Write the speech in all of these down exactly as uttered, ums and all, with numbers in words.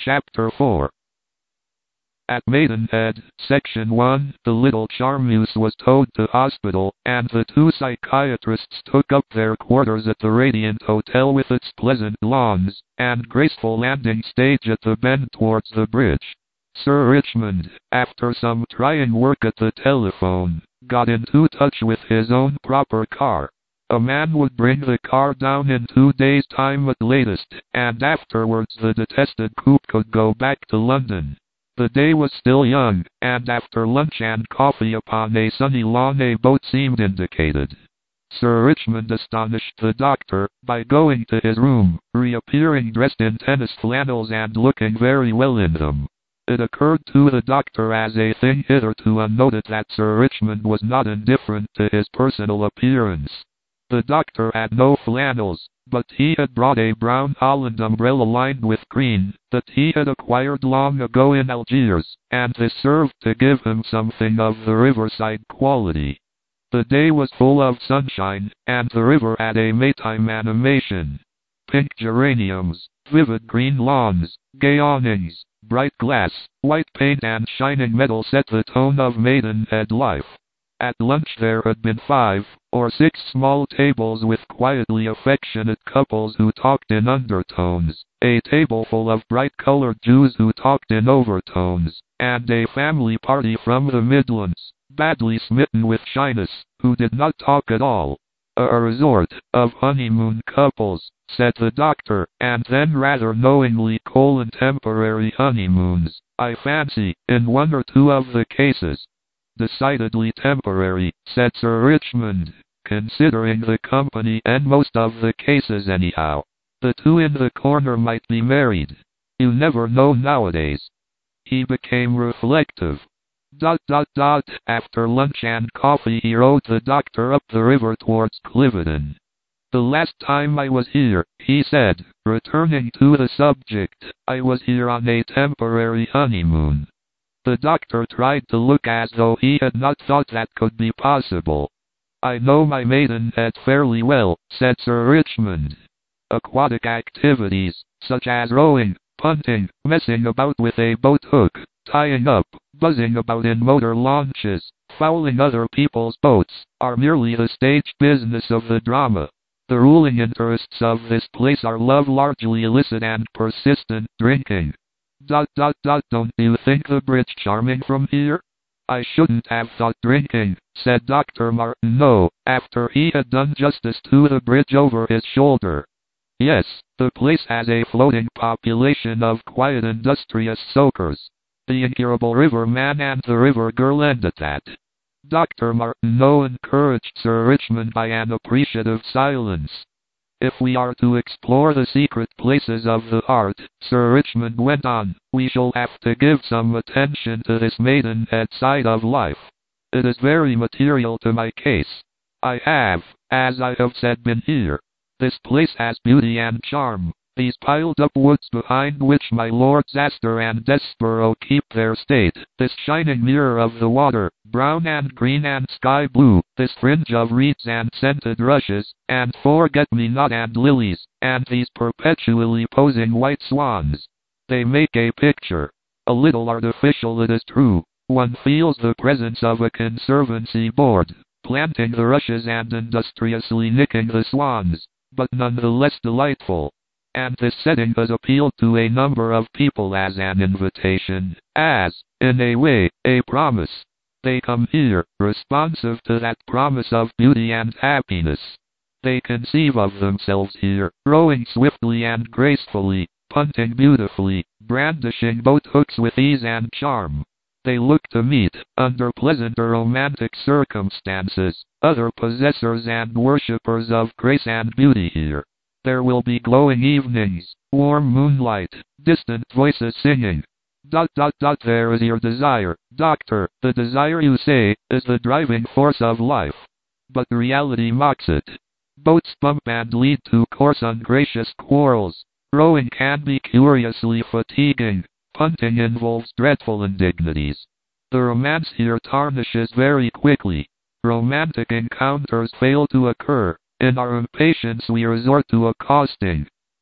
Chapter four. At Maidenhead, Section one, the little Charmeuse was towed to hospital, and the two psychiatrists took up their quarters at the Radiant Hotel with its pleasant lawns, and graceful landing stage at the bend towards the bridge. Sir Richmond, after some trying work at the telephone, got into touch with his own proper car. A man would bring the car down in two days' time at latest, and afterwards the detested coupe could go back to London. The day was still young, and after lunch and coffee upon a sunny lawn a boat seemed indicated. Sir Richmond astonished the doctor by going to his room, reappearing dressed in tennis flannels and looking very well in them. It occurred to the doctor as a thing hitherto unnoted that Sir Richmond was not indifferent to his personal appearance. The doctor had no flannels, but he had brought a brown Holland umbrella lined with green, that he had acquired long ago in Algiers, and this served to give him something of the riverside quality. The day was full of sunshine, and the river had a Maytime animation. Pink geraniums, vivid green lawns, gay awnings, bright glass, white paint and shining metal set the tone of Maidenhead life. At lunch there had been five or six small tables with quietly affectionate couples who talked in undertones, a table full of bright-colored Jews who talked in overtones, and a family party from the Midlands, badly smitten with shyness, who did not talk at all. A resort of honeymoon couples, said the doctor, and then rather knowingly colon temporary honeymoons, I fancy, in one or two of the cases. Decidedly temporary, said Sir Richmond, considering the company and most of the cases anyhow. The two in the corner might be married. You never know nowadays. He became reflective. Dot dot dot. After lunch and coffee he rode the doctor up the river towards Cliveden. The last time I was here, he said, returning to the subject, I was here on a temporary honeymoon. The doctor tried to look as though he had not thought that could be possible. I know my Maidenhead fairly well, said Sir Richmond. Aquatic activities, such as rowing, punting, messing about with a boat hook, tying up, buzzing about in motor launches, fouling other people's boats, are merely the stage business of the drama. The ruling interests of this place are love, largely illicit and persistent drinking. Dot dot dot. Don't you think the bridge charming from here? I shouldn't have thought drinking, said Doctor Martin No, after he had done justice to the bridge over his shoulder. Yes, the place has a floating population of quiet industrious soakers. The incurable river man and the river girl end at that. Doctor Martin No encouraged Sir Richmond by an appreciative silence. If we are to explore the secret places of the heart, Sir Richmond went on, we shall have to give some attention to this Maidenhead side of life. It is very material to my case. I have, as I have said, been here. This place has beauty and charm. These piled-up woods behind which my lords Astor and Desborough keep their state, this shining mirror of the water, brown and green and sky blue, this fringe of reeds and scented rushes, and forget-me-not and lilies, and these perpetually posing white swans. They make a picture. A little artificial, it is true. One feels the presence of a conservancy board, planting the rushes and industriously nicking the swans, but none the less delightful. And this setting has appealed to a number of people as an invitation, as, in a way, a promise. They come here, responsive to that promise of beauty and happiness. They conceive of themselves here, rowing swiftly and gracefully, punting beautifully, brandishing boat hooks with ease and charm. They look to meet, under pleasanter romantic circumstances, other possessors and worshippers of grace and beauty here. There will be glowing evenings, warm moonlight, distant voices singing. Dot dot dot. There is your desire, doctor. The desire, you say, is the driving force of life. But reality mocks it. Boats bump and lead to coarse ungracious quarrels. Rowing can be curiously fatiguing. Punting involves dreadful indignities. The romance here tarnishes very quickly. Romantic encounters fail to occur. In our impatience we resort to accosting.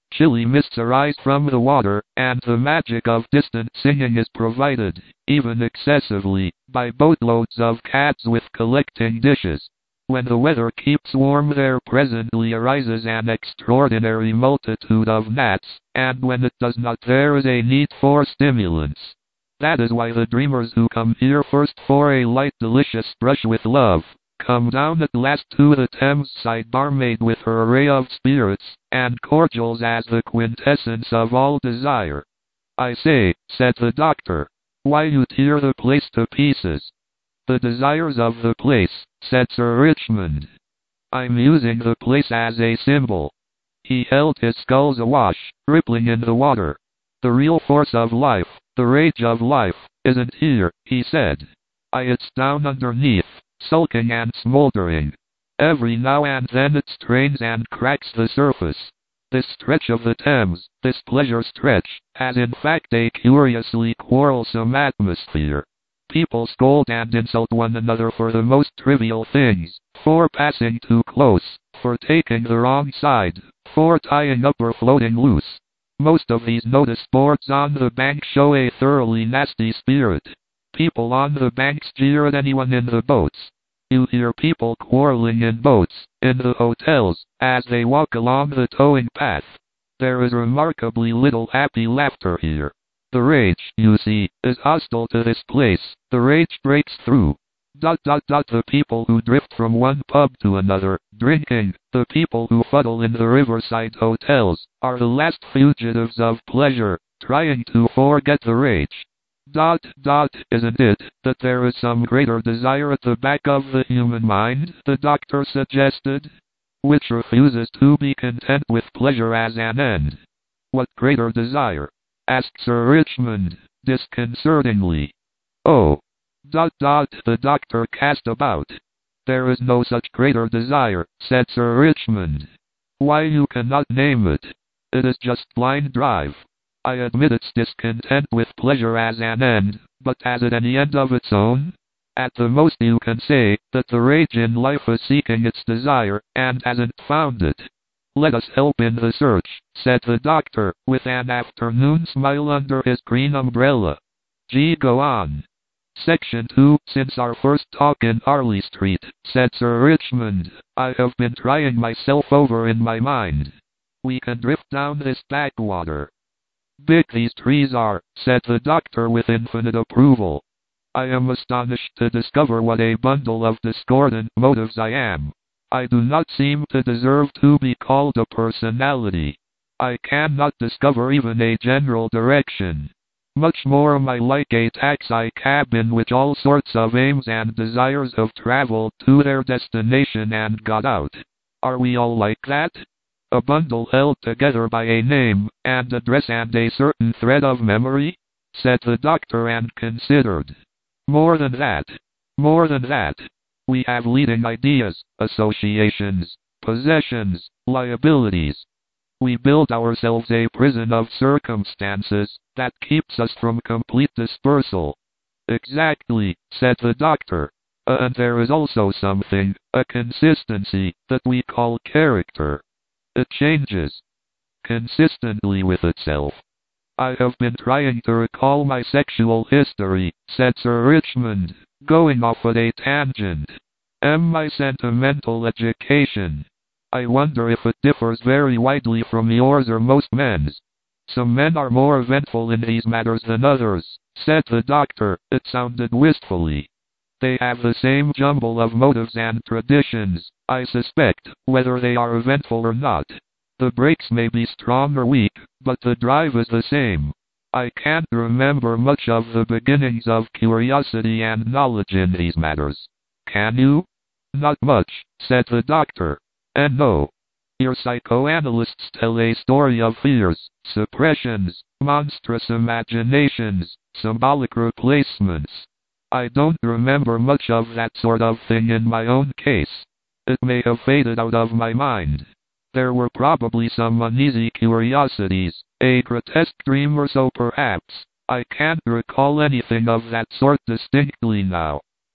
Chilly mists arise from the water, and the magic of distant singing is provided, even excessively, by boatloads of cats with collecting dishes. When the weather keeps warm there presently arises an extraordinary multitude of gnats, and when it does not there is a need for stimulants. That is why the dreamers who come here first for a light delicious brush with love, come down at last to the Thames side barmaid with her array of spirits, and cordials as the quintessence of all desire. I say, said the doctor, why you tear the place to pieces. The desires of the place, said Sir Richmond. I'm using the place as a symbol. He held his sculls awash, rippling in the water. The real force of life, the rage of life, isn't here, he said. I it's down underneath, sulking and smoldering. Every now and then it strains and cracks the surface. This stretch of the Thames, this pleasure stretch, has in fact a curiously quarrelsome atmosphere. People scold and insult one another for the most trivial things, for passing too close, for taking the wrong side, for tying up or floating loose. Most of these notice boards on the bank show a thoroughly nasty spirit. People on the banks jeer at anyone in the boats. You hear people quarreling in boats, in the hotels, as they walk along the towing path. There is remarkably little happy laughter here. The rage, you see, is hostile to this place. The rage breaks through. Dot dot dot the people who drift from one pub to another, drinking, the people who fuddle in the riverside hotels, are the last fugitives of pleasure, trying to forget the rage. Dot dot isn't it, that there is some greater desire at the back of the human mind, the doctor suggested, which refuses to be content with pleasure as an end. What greater desire? Asked Sir Richmond, disconcertingly. Oh. Dot dot the doctor cast about. There is no such greater desire, said Sir Richmond. Why you cannot name it. It is just blind drive. I admit it's discontent with pleasure as an end, but has it any end of its own? At the most you can say that the rage in life is seeking its desire, and hasn't found it. Let us help in the search, said the doctor, with an afternoon smile under his green umbrella. Gee, go on. Section two. Since our first talk in Harley Street, said Sir Richmond, I have been trying myself over in my mind. We can drift down this backwater. Big these trees are, said the doctor with infinite approval. I am astonished to discover what a bundle of discordant motives I am. I do not seem to deserve to be called a personality. I cannot discover even a general direction. Much more am I like a taxi cab in which all sorts of aims and desires have traveled to their destination and got out. Are we all like that? A bundle held together by a name, and address and a certain thread of memory? Said the doctor and considered. More than that. More than that. We have leading ideas, associations, possessions, liabilities. We build ourselves a prison of circumstances that keeps us from complete dispersal. Exactly, said the doctor. Uh, and there is also something, a consistency, that we call character. It changes consistently with itself. I have been trying to recall my sexual history, said Sir Richmond, going off at a tangent. And my sentimental education. I wonder if it differs very widely from yours or most men's. Some men are more eventful in these matters than others, said the doctor. It sounded wistfully. They have the same jumble of motives and traditions, I suspect, whether they are eventful or not. The brakes may be strong or weak, but the drive is the same. I can't remember much of the beginnings of curiosity and knowledge in these matters. Can you? Not much, said the doctor. And no. Your psychoanalysts tell a story of fears, suppressions, monstrous imaginations, symbolic replacements. I don't remember much of that sort of thing in my own case. It may have faded out of my mind. There were probably some uneasy curiosities, a grotesque dream or so perhaps. I can't recall anything of that sort distinctly now.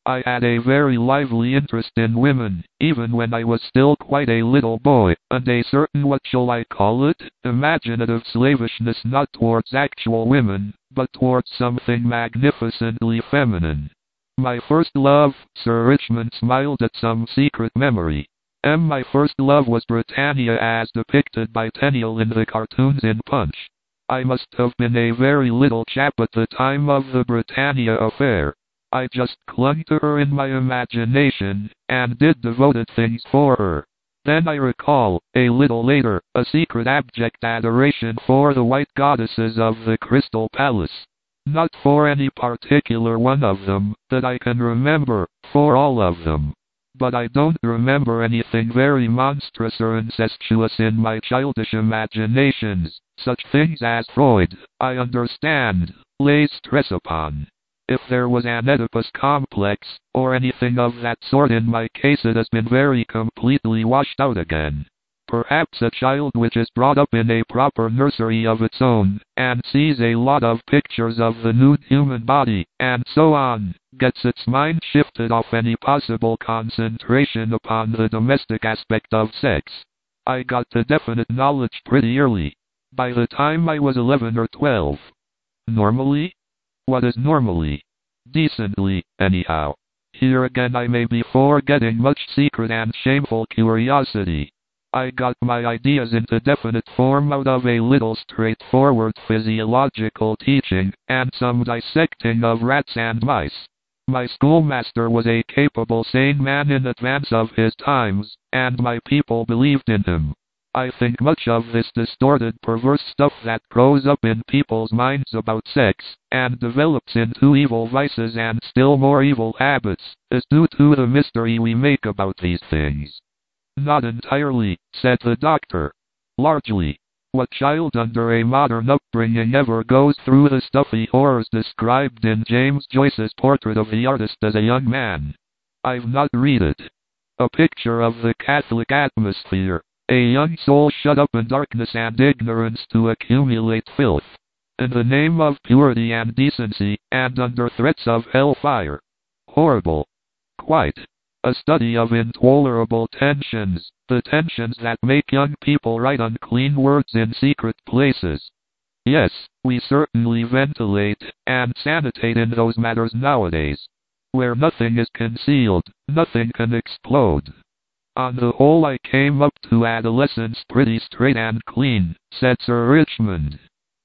I had a very lively interest in women, even when I was still quite a little boy, and a certain, what shall I call it, imaginative slavishness not towards actual women, but towards something magnificently feminine. My first love, Sir Richmond smiled at some secret memory. M. My first love was Britannia as depicted by Tenniel in the cartoons in Punch. I must have been a very little chap at the time of the Britannia affair. I just clung to her in my imagination, and did devoted things for her. Then I recall, a little later, a secret abject adoration for the white goddesses of the Crystal Palace. Not for any particular one of them, that I can remember, for all of them. But I don't remember anything very monstrous or incestuous in my childish imaginations. Such things as Freud, I understand, lays stress upon. If there was an Oedipus complex, or anything of that sort in my case, it has been very completely washed out again. Perhaps a child which is brought up in a proper nursery of its own, and sees a lot of pictures of the nude human body, and so on, gets its mind shifted off any possible concentration upon the domestic aspect of sex. I got to definite knowledge pretty early. By the time I was eleven or twelve. Normally? What is normally? Decently, anyhow. Here again I may be forgetting much secret and shameful curiosity. I got my ideas into definite form out of a little straightforward physiological teaching, and some dissecting of rats and mice. My schoolmaster was a capable, sane man in advance of his times, and my people believed in him. I think much of this distorted, perverse stuff that grows up in people's minds about sex, and develops into evil vices and still more evil habits, is due to the mystery we make about these things. Not entirely, said the doctor. Largely. What child under a modern upbringing ever goes through the stuffy horrors described in James Joyce's Portrait of the Artist as a Young Man? I've not read it. A picture of the Catholic atmosphere. A young soul shut up in darkness and ignorance to accumulate filth. In the name of purity and decency, and under threats of hellfire. Horrible. Quite. A study of intolerable tensions, the tensions that make young people write unclean words in secret places. Yes, we certainly ventilate and sanitate in those matters nowadays. Where nothing is concealed, nothing can explode. On the whole, I came up to adolescence pretty straight and clean, said Sir Richmond.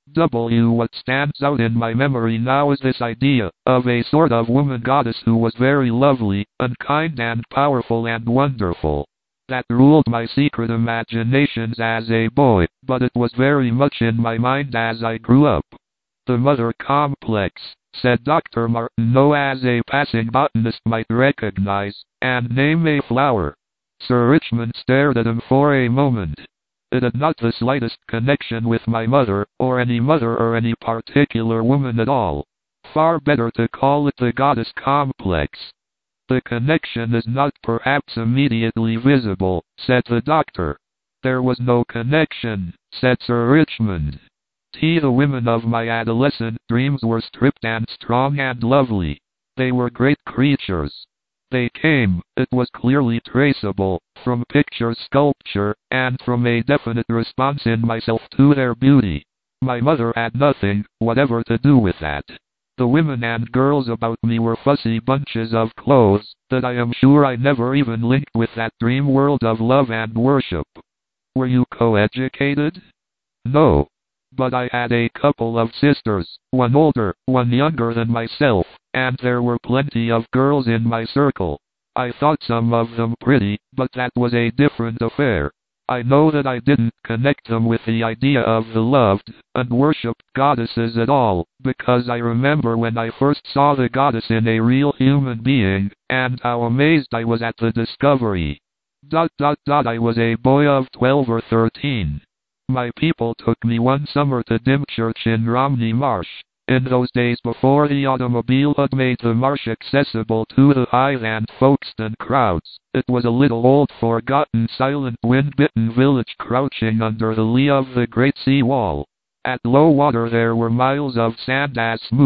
W. What stands out in my memory now is this idea of a sort of woman goddess who was very lovely, and kind and powerful and wonderful. That ruled my secret imaginations as a boy, but it was very much in my mind as I grew up. The mother complex, said Doctor Martineau, as a passing botanist might recognize, and name a flower. Sir Richmond stared at him for a moment. It had not the slightest connection with my mother, or any mother or any particular woman at all. Far better to call it the goddess complex. The connection is not perhaps immediately visible, said the doctor. There was no connection, said Sir Richmond. T. The women of my adolescent dreams were stripped and strong and lovely. They were great creatures. They came, it was clearly traceable, from picture sculpture, and from a definite response in myself to their beauty. My mother had nothing whatever to do with that. The women and girls about me were fussy bunches of clothes, that I am sure I never even linked with that dream world of love and worship. Were you co-educated? No. But I had a couple of sisters, one older, one younger than myself, and there were plenty of girls in my circle. I thought some of them pretty, but that was a different affair. I know that I didn't connect them with the idea of the loved and worshipped goddesses at all, because I remember when I first saw the goddess in a real human being, and how amazed I was at the discovery. Dot dot dot I was a boy of twelve or thirteen. My people took me one summer to Dymchurch in Romney Marsh. In those days before the automobile had made the marsh accessible to the Highland Folkestone crowds, it was a little old forgotten silent wind-bitten village crouching under the lee of the great sea wall. At low water there were miles of sand as smooth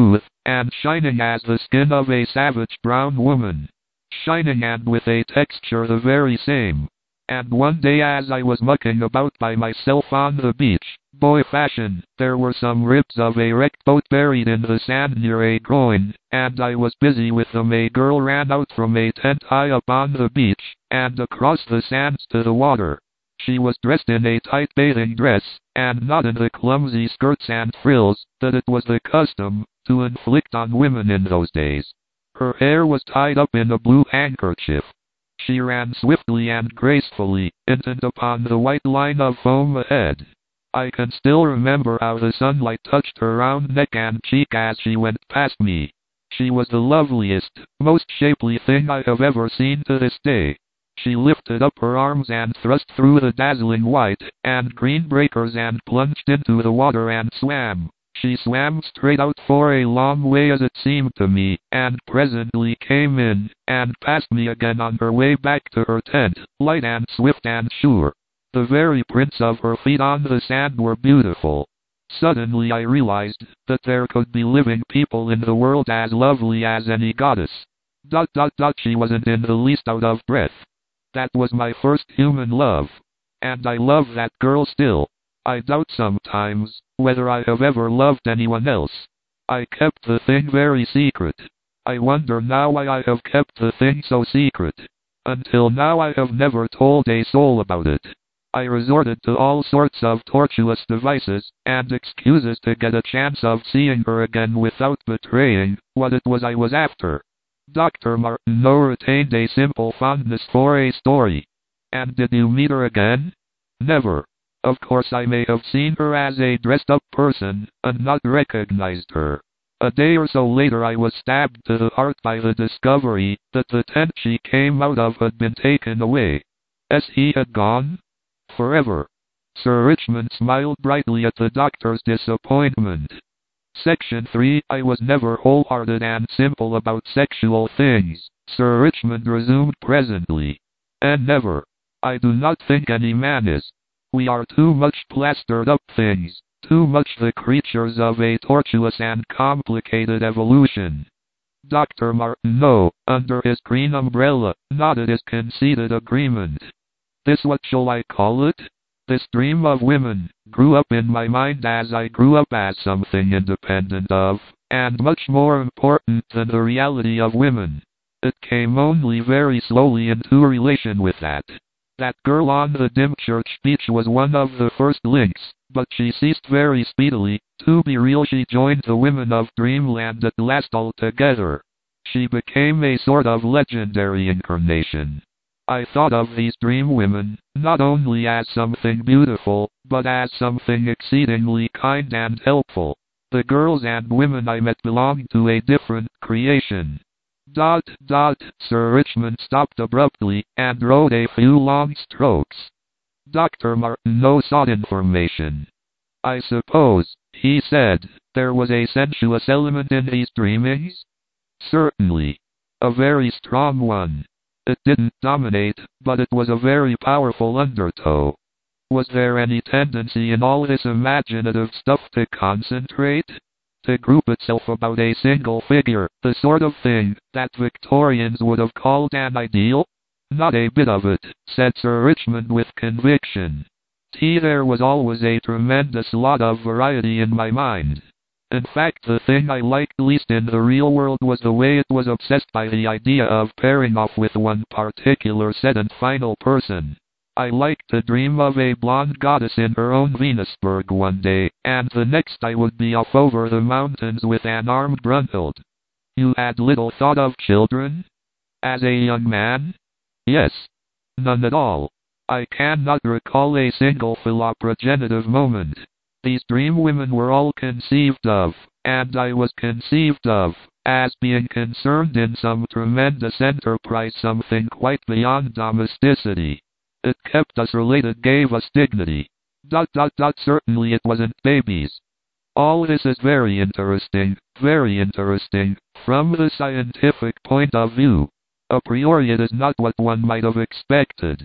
and shining as the skin of a savage brown woman. Shining and with a texture the very same. And one day as I was mucking about by myself on the beach, boy fashion, there were some ribs of a wrecked boat buried in the sand near a groin, and I was busy with them. A girl ran out from a tent high up on the beach, and across the sands to the water. She was dressed in a tight bathing dress, and not in the clumsy skirts and frills that it was the custom to inflict on women in those days. Her hair was tied up in a blue handkerchief. She ran swiftly and gracefully, intent upon the white line of foam ahead. I can still remember how the sunlight touched her round neck and cheek as she went past me. She was the loveliest, most shapely thing I have ever seen to this day. She lifted up her arms and thrust through the dazzling white and green breakers and plunged into the water and swam. She swam straight out for a long way as it seemed to me, and presently came in, and passed me again on her way back to her tent, light and swift and sure. The very prints of her feet on the sand were beautiful. Suddenly I realized that there could be living people in the world as lovely as any goddess. Dot dot dot she wasn't in the least out of breath. That was my first human love. And I love that girl still. I doubt sometimes whether I have ever loved anyone else. I kept the thing very secret. I wonder now why I have kept the thing so secret. Until now I have never told a soul about it. I resorted to all sorts of tortuous devices and excuses to get a chance of seeing her again without betraying what it was I was after. Doctor Martineau retained a simple fondness for a story. And did you meet her again? Never. Of course I may have seen her as a dressed-up person, and not recognized her. A day or so later I was stabbed to the heart by the discovery that the tent she came out of had been taken away. As he had gone? Forever. Sir Richmond smiled brightly at the doctor's disappointment. Section three I was never wholehearted and simple about sexual things, Sir Richmond resumed presently. And never. I do not think any man is. We are too much plastered up things, too much the creatures of a tortuous and complicated evolution. Doctor Martineau, under his green umbrella, nodded his conceded agreement. This, what shall I call it? This dream of women grew up in my mind as I grew up as something independent of, and much more important than the reality of women. It came only very slowly into relation with that. That girl on the Dymchurch beach was one of the first links, but she ceased very speedily. To be real, she joined the women of Dreamland at last altogether. She became a sort of legendary incarnation. I thought of these dream women, not only as something beautiful, but as something exceedingly kind and helpful. The girls and women I met belonged to a different creation. Dot, dot, Sir Richmond stopped abruptly, and wrote a few long strokes. Doctor Martineau sought information. I suppose, he said, there was a sensuous element in these dreamings? Certainly. A very strong one. It didn't dominate, but it was a very powerful undertow. Was there any tendency in all this imaginative stuff to concentrate? To group itself about a single figure, the sort of thing that Victorians would have called an ideal? Not a bit of it, said Sir Richmond with conviction. T there was always a tremendous lot of variety in my mind. In fact, the thing I liked least in the real world was the way it was obsessed by the idea of pairing off with one particular set and final person. I liked to dream of a blonde goddess in her own Venusberg one day, and the next I would be off over the mountains with an armed Brunhild. You had little thought of children? As a young man? Yes. None at all. I cannot recall a single philoprogenitive moment. These dream women were all conceived of, and I was conceived of, as being concerned in some tremendous enterprise, something quite beyond domesticity. It kept us related, gave us dignity. Dot dot dot certainly it wasn't babies. All this is very interesting, very interesting, from the scientific point of view. A priori it is not what one might have expected.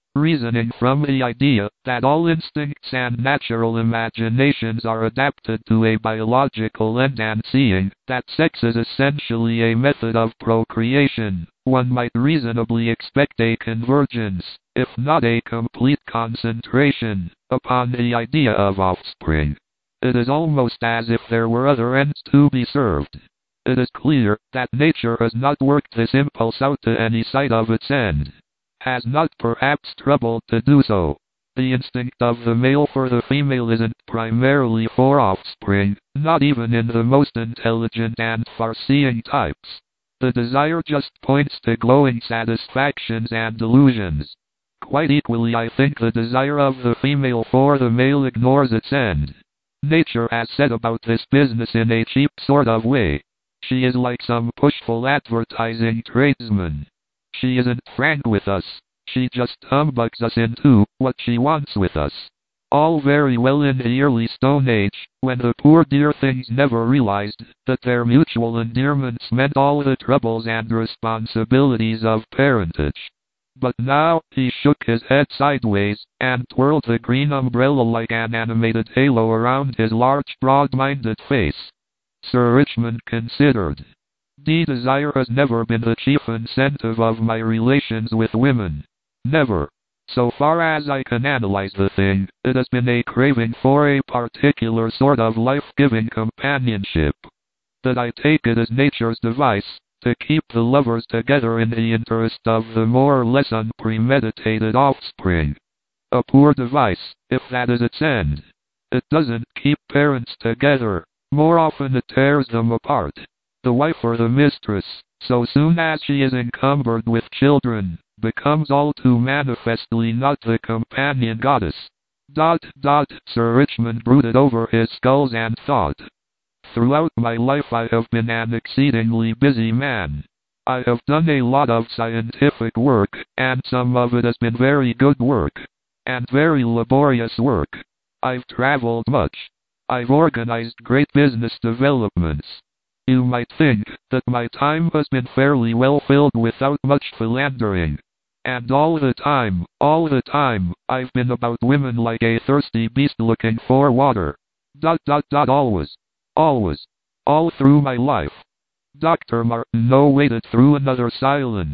reasoning from the idea that all instincts and natural imaginations are adapted to a biological end, and seeing that sex is essentially a method of procreation, one might reasonably expect a convergence, if not a complete concentration, upon the idea of offspring. It is almost as if there were other ends to be served. It is clear that nature has not worked this impulse out to any side of its end. Has not perhaps troubled to do so. The instinct of the male for the female isn't primarily for offspring, not even in the most intelligent and far-seeing types. The desire just points to glowing satisfactions and delusions. Quite equally, I think the desire of the female for the male ignores its end. Nature has set about this business in a cheap sort of way. She is like some pushful advertising tradesman. She isn't frank with us. She just humbugs us into what she wants with us. All very well in the early Stone Age, when the poor dear things never realized that their mutual endearments meant all the troubles and responsibilities of parentage. But now, he shook his head sideways, and twirled the green umbrella like an animated halo around his large, broad-minded face. Sir Richmond considered. The desire has never been the chief incentive of my relations with women. Never. So far as I can analyze the thing, it has been a craving for a particular sort of life-giving companionship. That I take it as nature's device, to keep the lovers together in the interest of the more or less unpremeditated offspring. A poor device, if that is its end. It doesn't keep parents together. More often it tears them apart. The wife or the mistress, so soon as she is encumbered with children, becomes all too manifestly not the companion goddess. Dot dot, Sir Richmond brooded over his sculls and thought. Throughout my life I have been an exceedingly busy man. I have done a lot of scientific work, and some of it has been very good work, and very laborious work. I've traveled much. I've organized great business developments. You might think that my time has been fairly well filled without much philandering. And all the time, all the time, I've been about women like a thirsty beast looking for water. Dot dot dot always. Always. All through my life. Doctor Martineau waited through another silence.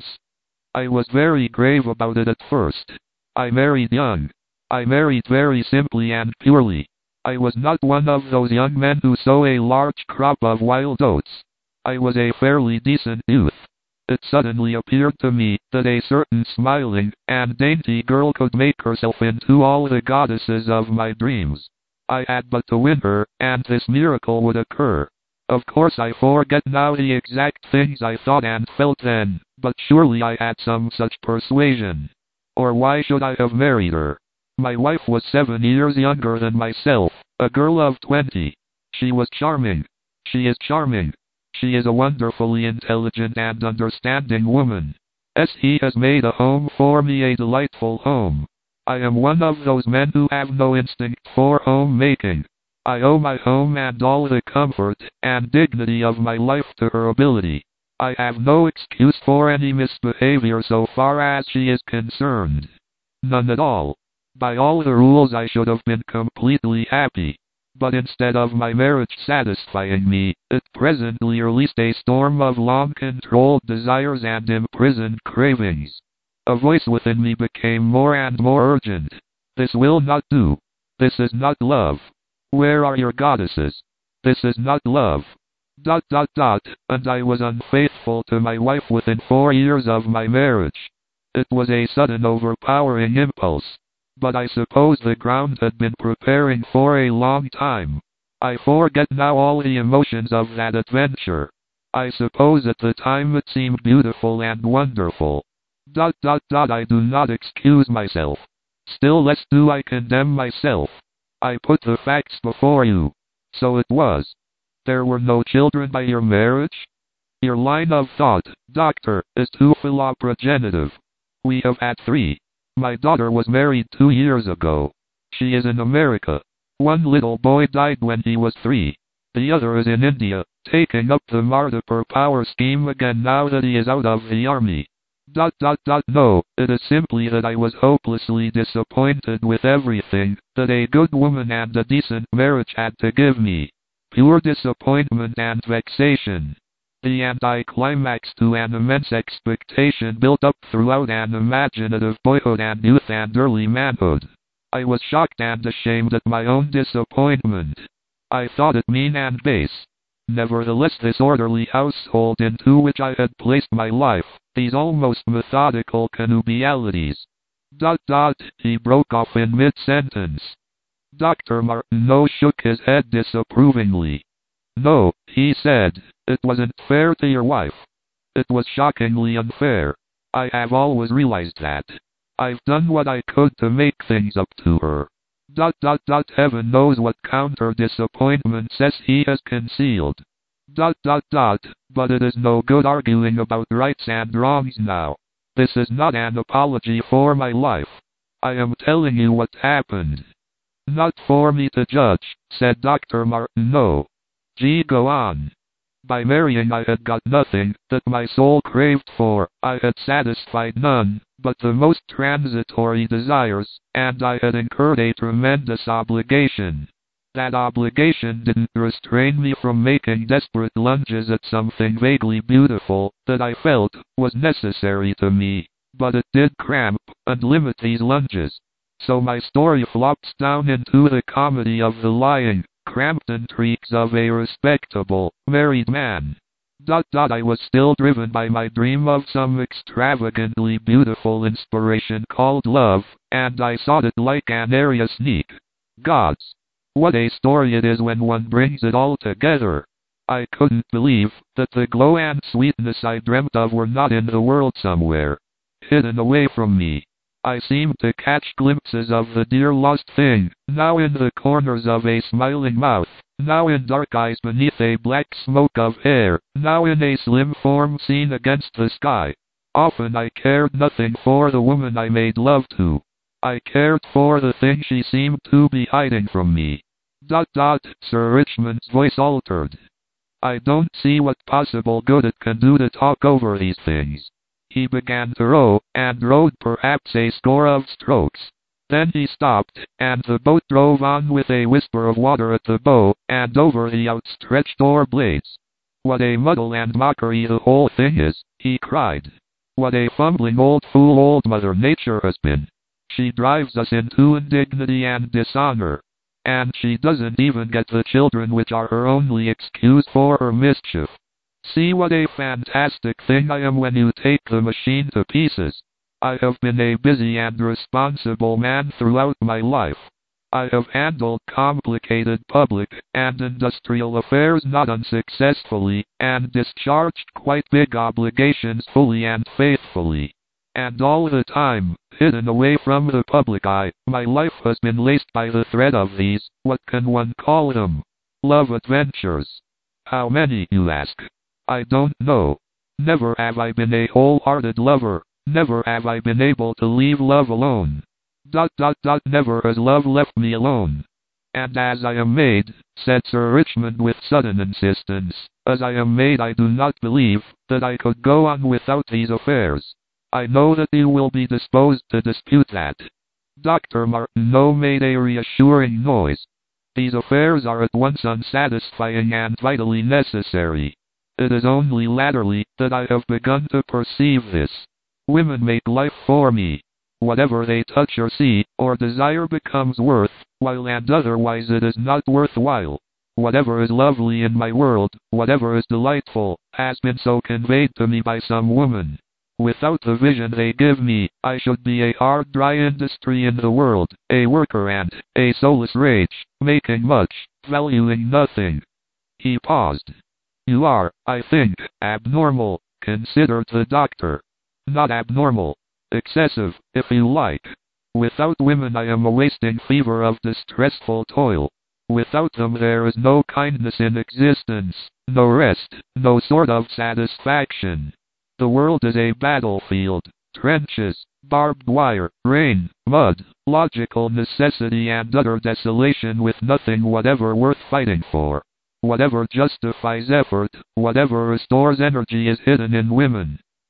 I was very grave about it at first. I married young. I married very simply and purely. I was not one of those young men who sow a large crop of wild oats. I was a fairly decent youth. It suddenly appeared to me that a certain smiling and dainty girl could make herself into all the goddesses of my dreams. I had but to win her, and this miracle would occur. Of course I forget now the exact things I thought and felt then, but surely I had some such persuasion. Or why should I have married her? My wife was seven years younger than myself, a girl of twenty. She was charming. She is charming. She is a wonderfully intelligent and understanding woman. As he has made a home for me, a delightful home. I am one of those men who have no instinct for homemaking. I owe my home and all the comfort and dignity of my life to her ability. I have no excuse for any misbehavior so far as she is concerned. None at all. By all the rules I should have been completely happy. But instead of my marriage satisfying me, it presently released a storm of long-controlled desires and imprisoned cravings. A voice within me became more and more urgent. This will not do. This is not love. Where are your goddesses? This is not love. Dot dot dot, and I was unfaithful to my wife within four years of my marriage. It was a sudden overpowering impulse. But I suppose the ground had been preparing for a long time. I forget now all the emotions of that adventure. I suppose at the time it seemed beautiful and wonderful. Dot dot dot, I do not excuse myself. Still less do I condemn myself. I put the facts before you. So it was. There were no children by your marriage? Your line of thought, doctor, is too philoprogenitive. We have had three. My daughter was married two years ago. She is in America. One little boy died when he was three. The other is in India, taking up the Martyr Power scheme again now that he is out of the army. Dot dot dot no, it is simply that I was hopelessly disappointed with everything that a good woman and a decent marriage had to give me. Pure disappointment and vexation. The anticlimax to an immense expectation built up throughout an imaginative boyhood and youth and early manhood. I was shocked and ashamed at my own disappointment. I thought it mean and base. Nevertheless, this orderly household into which I had placed my life, these almost methodical connubialities. Dot dot, he broke off in mid-sentence. Doctor Martineau shook his head disapprovingly. No, he said, it wasn't fair to your wife. It was shockingly unfair. I have always realized that. I've done what I could to make things up to her. Dot dot dot heaven knows what counter disappointment says he has concealed. Dot dot dot, but it is no good arguing about rights and wrongs now. This is not an apology for my life. I am telling you what happened. Not for me to judge, said Doctor Martineau. Gee, go on. By marrying I had got nothing that my soul craved for, I had satisfied none but the most transitory desires, and I had incurred a tremendous obligation. That obligation didn't restrain me from making desperate lunges at something vaguely beautiful that I felt was necessary to me, but it did cramp and limit these lunges. So my story flops down into the comedy of the lying, cramped intrigues of a respectable, married man. Dot dot I was still driven by my dream of some extravagantly beautiful inspiration called love, and I sought it like an area sneak. Gods! What a story it is when one brings it all together. I couldn't believe that the glow and sweetness I dreamt of were not in the world somewhere, hidden away from me. I seemed to catch glimpses of the dear lost thing, now in the corners of a smiling mouth, now in dark eyes beneath a black smoke of hair, now in a slim form seen against the sky. Often I cared nothing for the woman I made love to. I cared for the thing she seemed to be hiding from me. Dot dot, Sir Richmond's voice altered. I don't see what possible good it can do to talk over these things. He began to row, and rowed perhaps a score of strokes. Then he stopped, and the boat drove on with a whisper of water at the bow, and over the outstretched oar blades. What a muddle and mockery the whole thing is, he cried. What a fumbling old fool old Mother Nature has been. She drives us into indignity and dishonor. And she doesn't even get the children, which are her only excuse for her mischief. See what a fantastic thing I am when you take the machine to pieces. I have been a busy and responsible man throughout my life. I have handled complicated public and industrial affairs not unsuccessfully, and discharged quite big obligations fully and faithfully. And all the time, hidden away from the public eye, my life has been laced by the thread of these, what can one call them? Love adventures. How many, you ask? I don't know. Never have I been a wholehearted lover. Never have I been able to leave love alone. Dot dot dot never has love left me alone. And as I am made, said Sir Richmond with sudden insistence, as I am made I do not believe that I could go on without these affairs. I know that you will be disposed to dispute that. Doctor Martineau made a reassuring noise. These affairs are at once unsatisfying and vitally necessary. It is only latterly that I have begun to perceive this. Women make life for me. Whatever they touch or see, or desire becomes worth, while and otherwise it is not worthwhile. Whatever is lovely in my world, whatever is delightful, has been so conveyed to me by some woman. Without the vision they give me, I should be a hard dry industry in the world, a worker and a soulless rage, making much, valuing nothing. He paused. You are, I think, abnormal, considered the doctor. Not abnormal. Excessive, if you like. Without women I am a wasting fever of distressful toil. Without them there is no kindness in existence, no rest, no sort of satisfaction. The world is a battlefield, trenches, barbed wire, rain, mud, logical necessity and utter desolation with nothing whatever worth fighting for. Whatever justifies effort, whatever restores energy is hidden in women.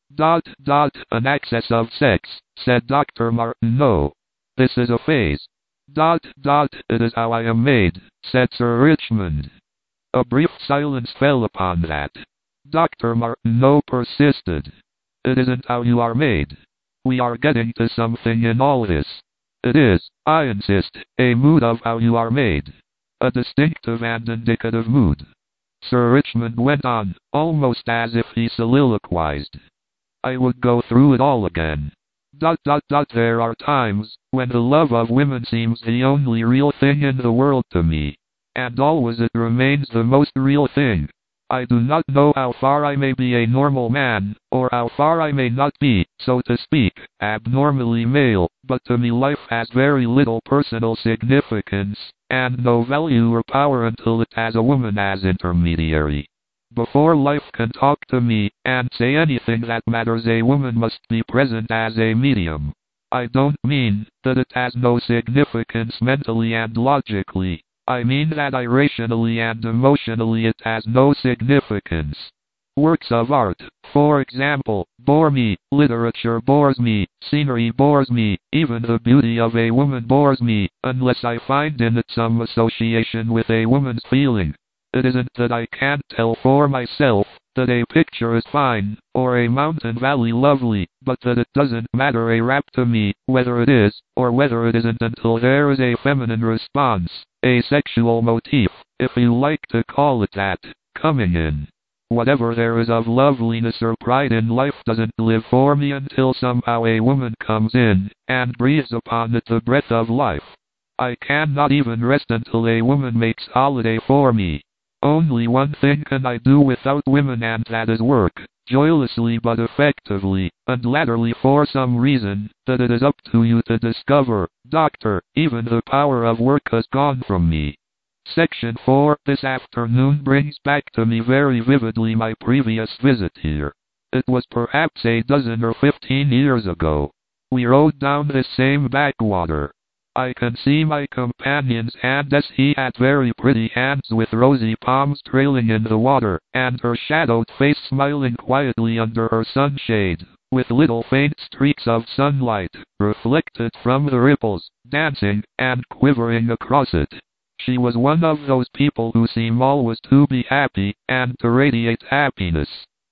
Dot, dot, an excess of sex, said Doctor Martin. No. This is a phase. Dot, dot, it is how I am made, said Sir Richmond. A brief silence fell upon that. Doctor Martineau persisted. It isn't how you are made. We are getting to something in all this. It is, I insist, a mood of how you are made. A distinctive and indicative mood. Sir Richmond went on, almost as if he soliloquized. I would go through it all again. Dot dot dot there are times when the love of women seems the only real thing in the world to me. And always it remains the most real thing. I do not know how far I may be a normal man, or how far I may not be, so to speak, abnormally male, but to me life has very little personal significance, and no value or power until it has a woman as intermediary. Before life can talk to me, and say anything that matters, a woman must be present as a medium. I don't mean that it has no significance mentally and logically. I mean that irrationally and emotionally it has no significance. Works of art, for example, bore me, literature bores me, scenery bores me, even the beauty of a woman bores me, unless I find in it some association with a woman's feeling. It isn't that I can't tell for myself that a picture is fine, or a mountain valley lovely, but that it doesn't matter a rap to me, whether it is, or whether it isn't, until there is a feminine response, a sexual motif, if you like to call it that, coming in. Whatever there is of loveliness or pride in life doesn't live for me until somehow a woman comes in, and breathes upon it the breath of life. I cannot even rest until a woman makes holiday for me. Only one thing can I do without women, and that is work, joylessly but effectively, and latterly for some reason that it is up to you to discover, Doctor, even the power of work has gone from me. Section four. This afternoon brings back to me very vividly my previous visit here. It was perhaps a dozen or fifteen years ago. We rode down this same backwater. I can see my companion's hand, as he had very pretty hands with rosy palms trailing in the water, and her shadowed face smiling quietly under her sunshade, with little faint streaks of sunlight, reflected from the ripples, dancing and quivering across it. She was one of those people who seem always to be happy, and to radiate happiness.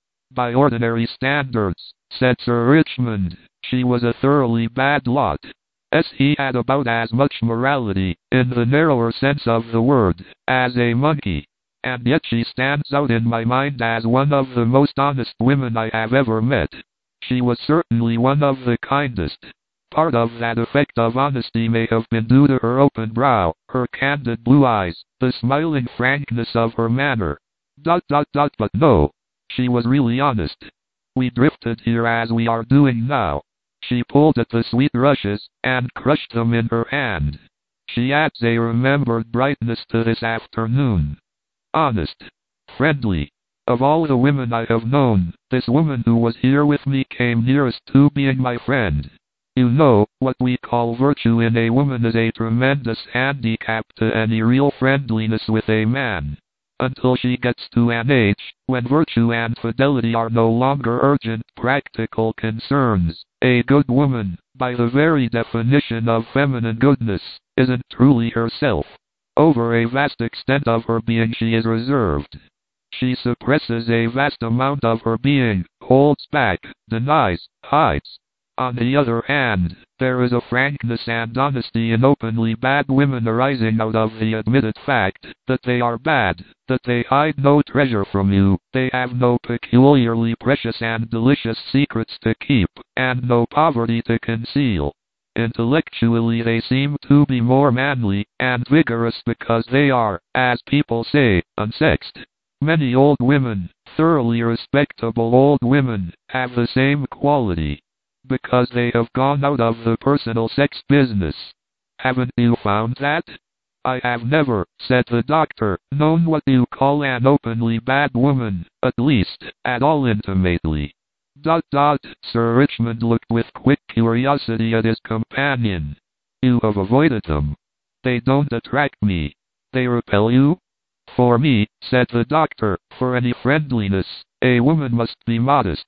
By ordinary standards, said Sir Richmond, she was a thoroughly bad lot. As he had about as much morality, in the narrower sense of the word, as a monkey. And yet she stands out in my mind as one of the most honest women I have ever met. She was certainly one of the kindest. Part of that effect of honesty may have been due to her open brow, her candid blue eyes, the smiling frankness of her manner. Dot dot dot but no. She was really honest. We drifted here as we are doing now. She pulled at the sweet rushes, and crushed them in her hand. She adds a remembered brightness to this afternoon. Honest. Friendly. Of all the women I have known, this woman who was here with me came nearest to being my friend. You know, what we call virtue in a woman is a tremendous handicap to any real friendliness with a man. Until she gets to an age when virtue and fidelity are no longer urgent practical concerns, a good woman, by the very definition of feminine goodness, isn't truly herself. Over a vast extent of her being she is reserved. She suppresses a vast amount of her being, holds back, denies, hides. On the other hand, there is a frankness and honesty in openly bad women arising out of the admitted fact that they are bad, that they hide no treasure from you, they have no peculiarly precious and delicious secrets to keep, and no poverty to conceal. Intellectually they seem to be more manly and vigorous because they are, as people say, unsexed. Many old women, thoroughly respectable old women, have the same quality. Because they have gone out of the personal sex business. Haven't you found that? I have never, said the doctor, known what you call an openly bad woman, at least, at all intimately. Dot dot, Sir Richmond looked with quick curiosity at his companion. You have avoided them. They don't attract me. They repel you? For me, said the doctor, for any friendliness, a woman must be modest.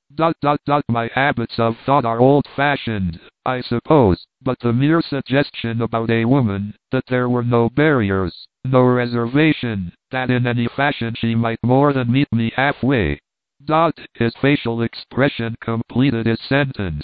Dot dot dot my habits of thought are old-fashioned, I suppose, but the mere suggestion about a woman, that there were no barriers, no reservation, that in any fashion she might more than meet me halfway. Dot, his facial expression completed his sentence.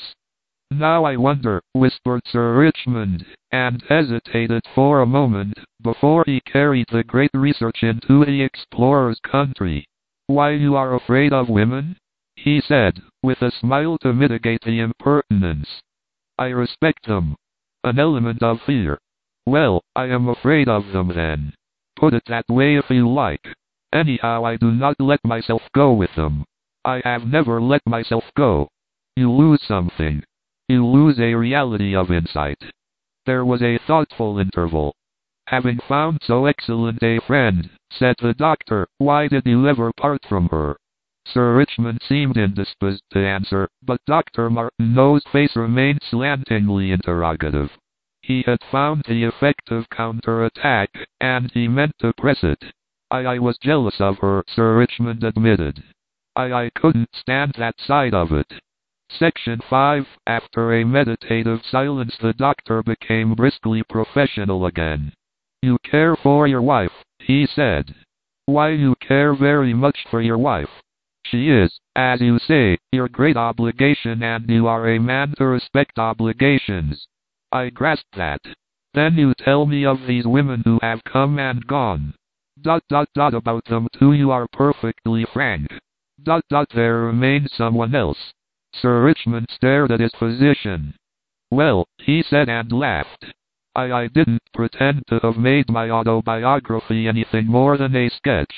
Now I wonder, whispered Sir Richmond, and hesitated for a moment, before he carried the great research into the explorer's country. Why you are afraid of women? He said, with a smile to mitigate the impertinence. I respect them. An element of fear. Well, I am afraid of them then. Put it that way if you like. Anyhow, I do not let myself go with them. I have never let myself go. You lose something. You lose a reality of insight. There was a thoughtful interval. Having found so excellent a friend, said the doctor, why did you ever part from her? Sir Richmond seemed indisposed to answer, but Doctor Martineau's face remained slantingly interrogative. He had found the effective counter-attack, and he meant to press it. I, I was jealous of her, Sir Richmond admitted. I, I couldn't stand that side of it. Section five. After a meditative silence, the doctor became briskly professional again. You care for your wife, he said. Why, you care very much for your wife. She is, as you say, your great obligation, and you are a man to respect obligations. I grasp that. Then you tell me of these women who have come and gone. Dot dot dot about them too you are perfectly frank. Dot dot there remains someone else. Sir Richmond stared at his physician. Well, he said and laughed. I, I didn't pretend to have made my autobiography anything more than a sketch.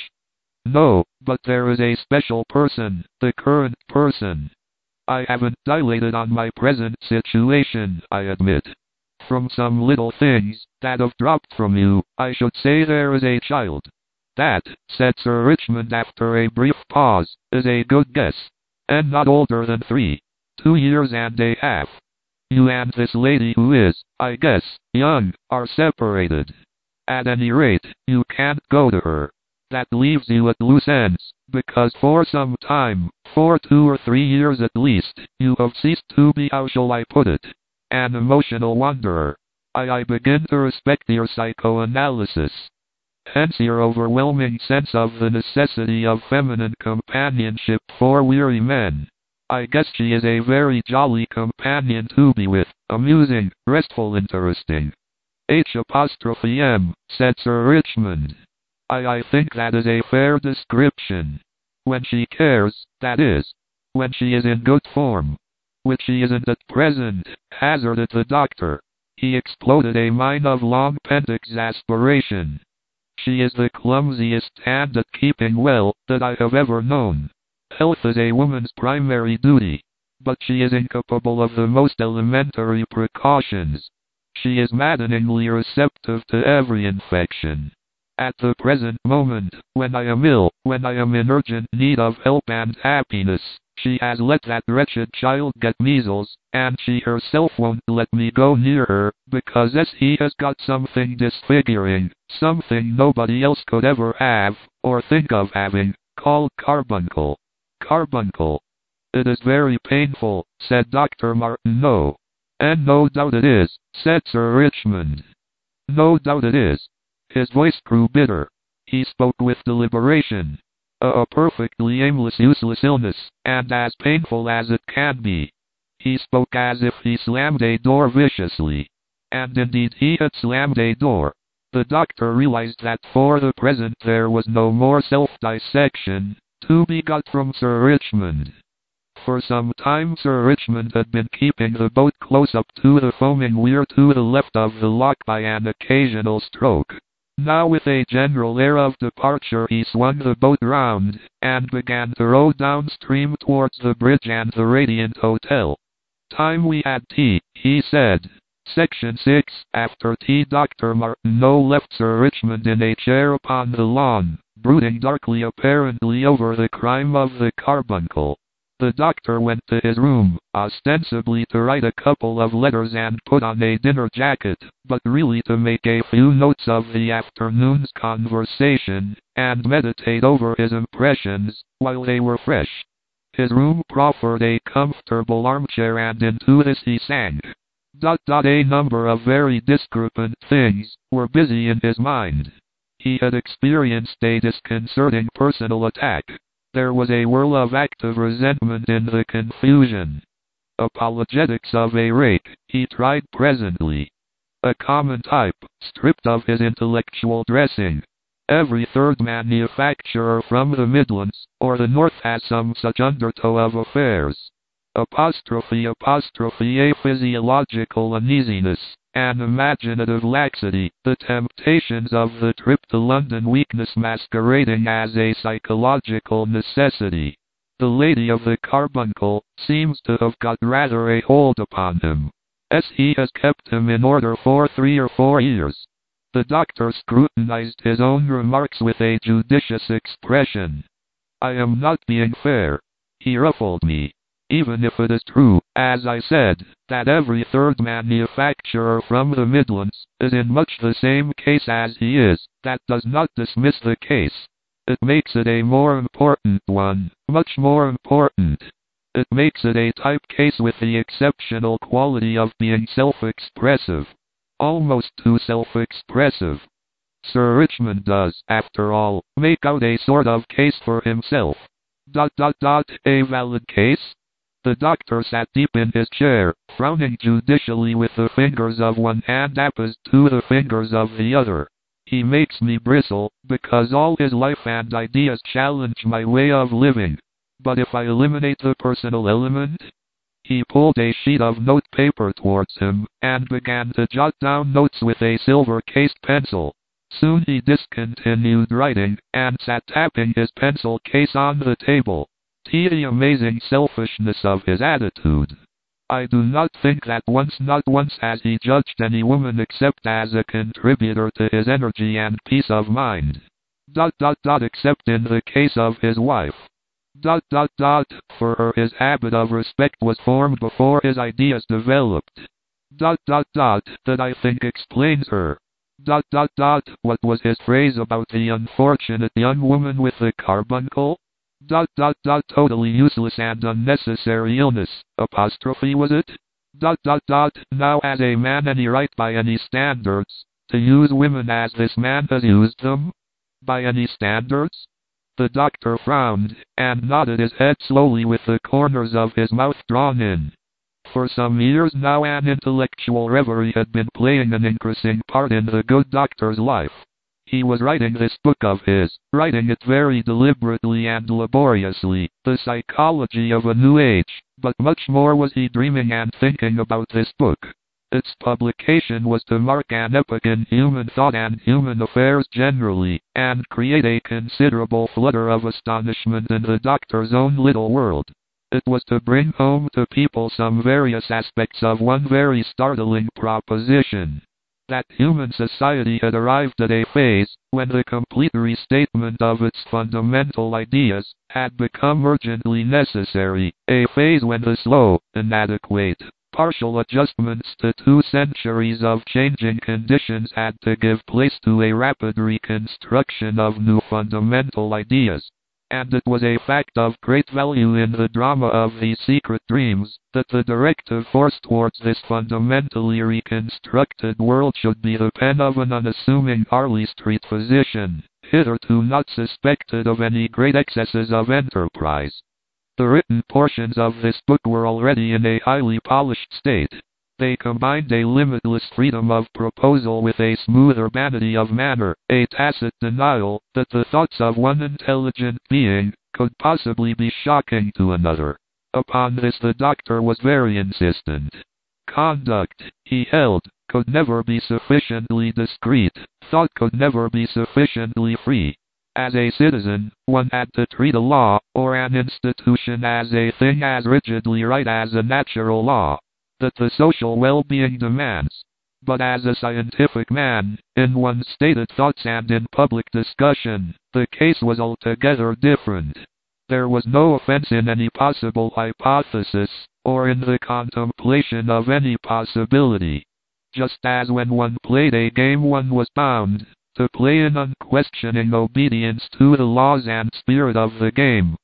No, but there is a special person, the current person. I haven't dilated on my present situation, I admit. From some little things that have dropped from you, I should say there is a child. That, said Sir Richmond after a brief pause, is a good guess. And not older than three. Two years and a half. You and this lady who is, I guess, young, are separated. At any rate, you can't go to her. That leaves you at loose ends, because for some time, for two or three years at least, you have ceased to be, how shall I put it, an emotional wanderer. I, I begin to respect your psychoanalysis. Hence your overwhelming sense of the necessity of feminine companionship for weary men. I guess she is a very jolly companion to be with, amusing, restful, interesting. H apostrophe M, said Sir Richmond. I, I think that is a fair description. When she cares, that is. When she is in good form. Which she isn't at present, hazarded the doctor. He exploded a mine of long-pent exasperation. She is the clumsiest hand at keeping well that I have ever known. Health is a woman's primary duty. But she is incapable of the most elementary precautions. She is maddeningly receptive to every infection. At the present moment, when I am ill, when I am in urgent need of help and happiness, she has let that wretched child get measles, and she herself won't let me go near her, because as he has got something disfiguring, something nobody else could ever have, or think of having, called carbuncle. Carbuncle. It is very painful, said Doctor Martineau. And no doubt it is, said Sir Richmond. No doubt it is. His voice grew bitter. He spoke with deliberation. A, a perfectly aimless, useless illness, and as painful as it can be. He spoke as if he slammed a door viciously. And indeed he had slammed a door. The doctor realized that for the present there was no more self-dissection to be got from Sir Richmond. For some time Sir Richmond had been keeping the boat close up to the foaming weir to the left of the lock by an occasional stroke. Now with a general air of departure he swung the boat round, and began to row downstream towards the bridge and the Radiant Hotel. Time we had tea, he said. Section six. After tea Doctor Martineau left Sir Richmond in a chair upon the lawn, brooding darkly apparently over the crime of the carbuncle. The doctor went to his room, ostensibly to write a couple of letters and put on a dinner jacket, but really to make a few notes of the afternoon's conversation, and meditate over his impressions, while they were fresh. His room proffered a comfortable armchair, and into this he sank. Dot dot a number of very discrepant things were busy in his mind. He had experienced a disconcerting personal attack. There was a whirl of active resentment in the confusion. Apologetics of a rake, he tried presently. A common type, stripped of his intellectual dressing. Every third manufacturer from the Midlands or the North has some such undertow of affairs. Apostrophe apostrophe a physiological uneasiness, an imaginative laxity, the temptations of the trip to London, weakness masquerading as a psychological necessity. The lady of the carbuncle seems to have got rather a hold upon him, as he has kept him in order for three or four years. The doctor scrutinized his own remarks with a judicious expression. I am not being fair. He ruffled me. Even if it is true, as I said, that every third manufacturer from the Midlands is in much the same case as he is, that does not dismiss the case. It makes it a more important one, much more important. It makes it a type case with the exceptional quality of being self-expressive. Almost too self-expressive. Sir Richmond does, after all, make out a sort of case for himself. Dot dot dot, a valid case? The doctor sat deep in his chair, frowning judicially with the fingers of one hand apposed to the fingers of the other. He makes me bristle, because all his life and ideas challenge my way of living. But if I eliminate the personal element? He pulled a sheet of notepaper towards him, and began to jot down notes with a silver-cased pencil. Soon he discontinued writing, and sat tapping his pencil case on the table. The amazing selfishness of his attitude. I do not think that once, not once has he judged any woman except as a contributor to his energy and peace of mind. Dot dot dot except in the case of his wife. Dot dot dot, for her his habit of respect was formed before his ideas developed. Dot dot dot, that I think explains her. Dot dot dot, what was his phrase about the unfortunate young woman with the carbuncle? Dot dot dot, totally useless and unnecessary illness, apostrophe was it? Dot dot dot, now has a man any right by any standards, to use women as this man has used them? By any standards? The doctor frowned, and nodded his head slowly with the corners of his mouth drawn in. For some years now an intellectual reverie had been playing an increasing part in the good doctor's life. He was writing this book of his, writing it very deliberately and laboriously, The Psychology of a New Age, but much more was he dreaming and thinking about this book. Its publication was to mark an epoch in human thought and human affairs generally, and create a considerable flutter of astonishment in the doctor's own little world. It was to bring home to people some various aspects of one very startling proposition. That human society had arrived at a phase when the complete restatement of its fundamental ideas had become urgently necessary, a phase when the slow, inadequate, partial adjustments to two centuries of changing conditions had to give place to a rapid reconstruction of new fundamental ideas. And it was a fact of great value in the drama of these secret dreams, that the directive force towards this fundamentally reconstructed world should be the pen of an unassuming Harley Street physician, hitherto not suspected of any great excesses of enterprise. The written portions of this book were already in a highly polished state. They combined a limitless freedom of proposal with a smooth urbanity of manner, a tacit denial that the thoughts of one intelligent being could possibly be shocking to another. Upon this the doctor was very insistent. Conduct, he held, could never be sufficiently discreet, thought could never be sufficiently free. As a citizen, one had to treat a law, or an institution as a thing as rigidly right as a natural law that the social well-being demands. But as a scientific man, in one's stated thoughts and in public discussion, the case was altogether different. There was no offense in any possible hypothesis, or in the contemplation of any possibility. Just as when one played a game one was bound to play in unquestioning obedience to the laws and spirit of the game,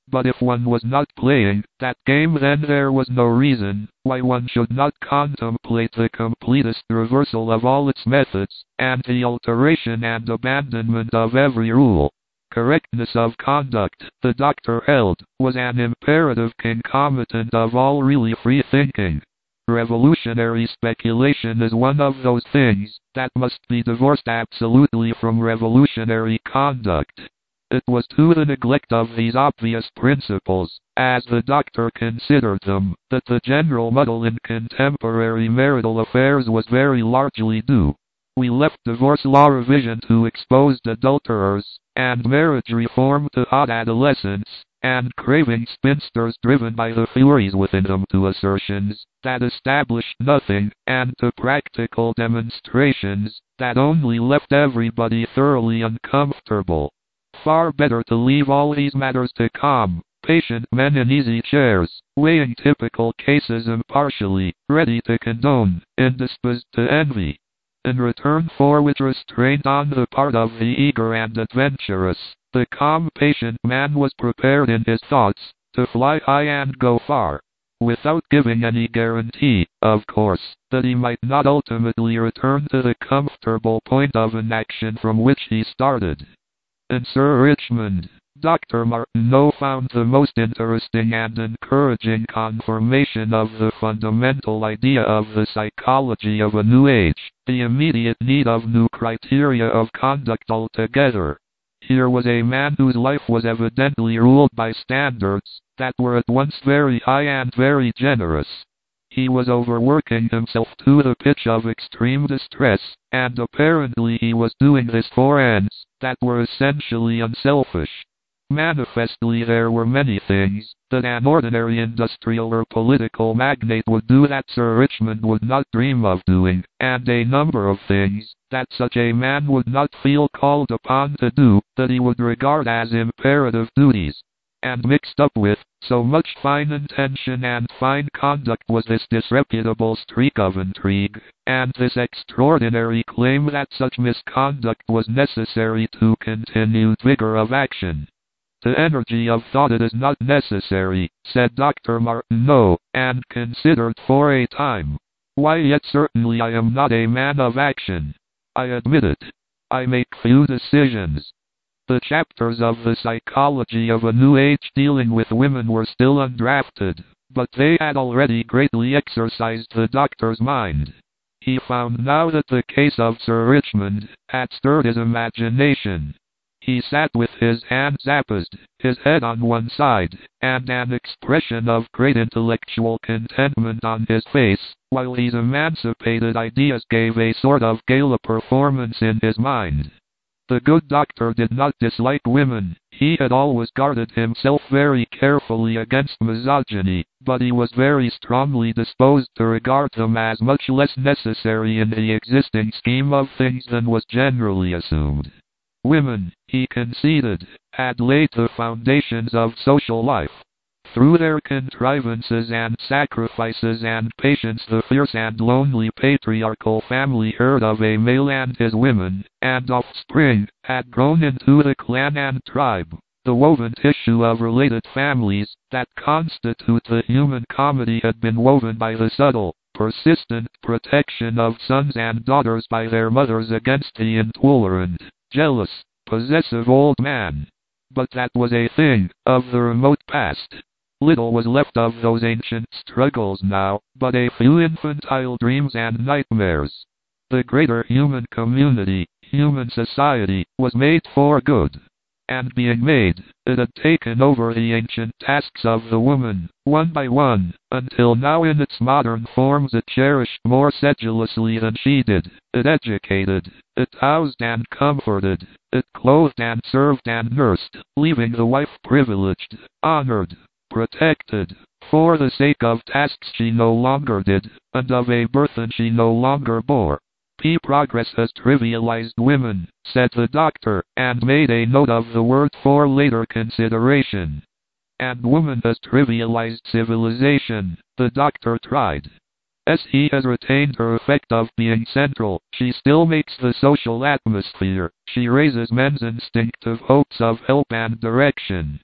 But if one was not playing that game, then there was no reason why one should not contemplate the completest reversal of all its methods, and the alteration and abandonment of every rule. Correctness of conduct, the doctor held, was an imperative concomitant of all really free thinking. Revolutionary speculation is one of those things that must be divorced absolutely from revolutionary conduct. It was to the neglect of these obvious principles, as the doctor considered them, that the general muddle in contemporary marital affairs was very largely due. We left divorce law revision to exposed adulterers, and marriage reform to hot adolescents, and craving spinsters driven by the furies within them to assertions that established nothing, and to practical demonstrations that only left everybody thoroughly uncomfortable. Far better to leave all these matters to calm, patient men in easy chairs, weighing typical cases impartially, ready to condone, indisposed to envy. In return for which restraint on the part of the eager and adventurous, the calm patient man was prepared in his thoughts to fly high and go far, without giving any guarantee, of course, that he might not ultimately return to the comfortable point of inaction from which he started. In Sir Richmond, Doctor Martineau found the most interesting and encouraging confirmation of the fundamental idea of the psychology of a new age, the immediate need of new criteria of conduct altogether. Here was a man whose life was evidently ruled by standards that were at once very high and very generous. He was overworking himself to the pitch of extreme distress, and apparently he was doing this for ends that were essentially unselfish. Manifestly there were many things that an ordinary industrial or political magnate would do that Sir Richmond would not dream of doing, and a number of things that such a man would not feel called upon to do that he would regard as imperative duties. And mixed up with so much fine intention and fine conduct was this disreputable streak of intrigue, and this extraordinary claim that such misconduct was necessary to continued vigor of action. To energy of thought it is not necessary, said Doctor Martineau, and considered for a time. Why, yet certainly I am not a man of action. I admit it. I make few decisions. The chapters of the psychology of a new age dealing with women were still undrafted, but they had already greatly exercised the doctor's mind. He found now that the case of Sir Richmond had stirred his imagination. He sat with his hands apposed, his head on one side, and an expression of great intellectual contentment on his face, while these emancipated ideas gave a sort of gala performance in his mind. The good doctor did not dislike women. He had always guarded himself very carefully against misogyny, but he was very strongly disposed to regard them as much less necessary in the existing scheme of things than was generally assumed. Women, he conceded, had laid the foundations of social life. Through their contrivances and sacrifices and patience the fierce and lonely patriarchal family herd of a male and his women and offspring had grown into the clan and tribe, the woven tissue of related families that constitute the human comedy had been woven by the subtle, persistent protection of sons and daughters by their mothers against the intolerant, jealous, possessive old man. But that was a thing of the remote past. Little was left of those ancient struggles now, but a few infantile dreams and nightmares. The greater human community, human society, was made for good. And being made, it had taken over the ancient tasks of the woman, one by one, until now in its modern forms it cherished more sedulously than she did. It educated, it housed and comforted, it clothed and served and nursed, leaving the wife privileged, honored, protected, for the sake of tasks she no longer did, and of a burthen she no longer bore. P. Progress has trivialized women, said the doctor, and made a note of the word for later consideration. And woman has trivialized civilization, the doctor tried. As he has retained her effect of being central, she still makes the social atmosphere, she raises men's instinctive hopes of help and direction.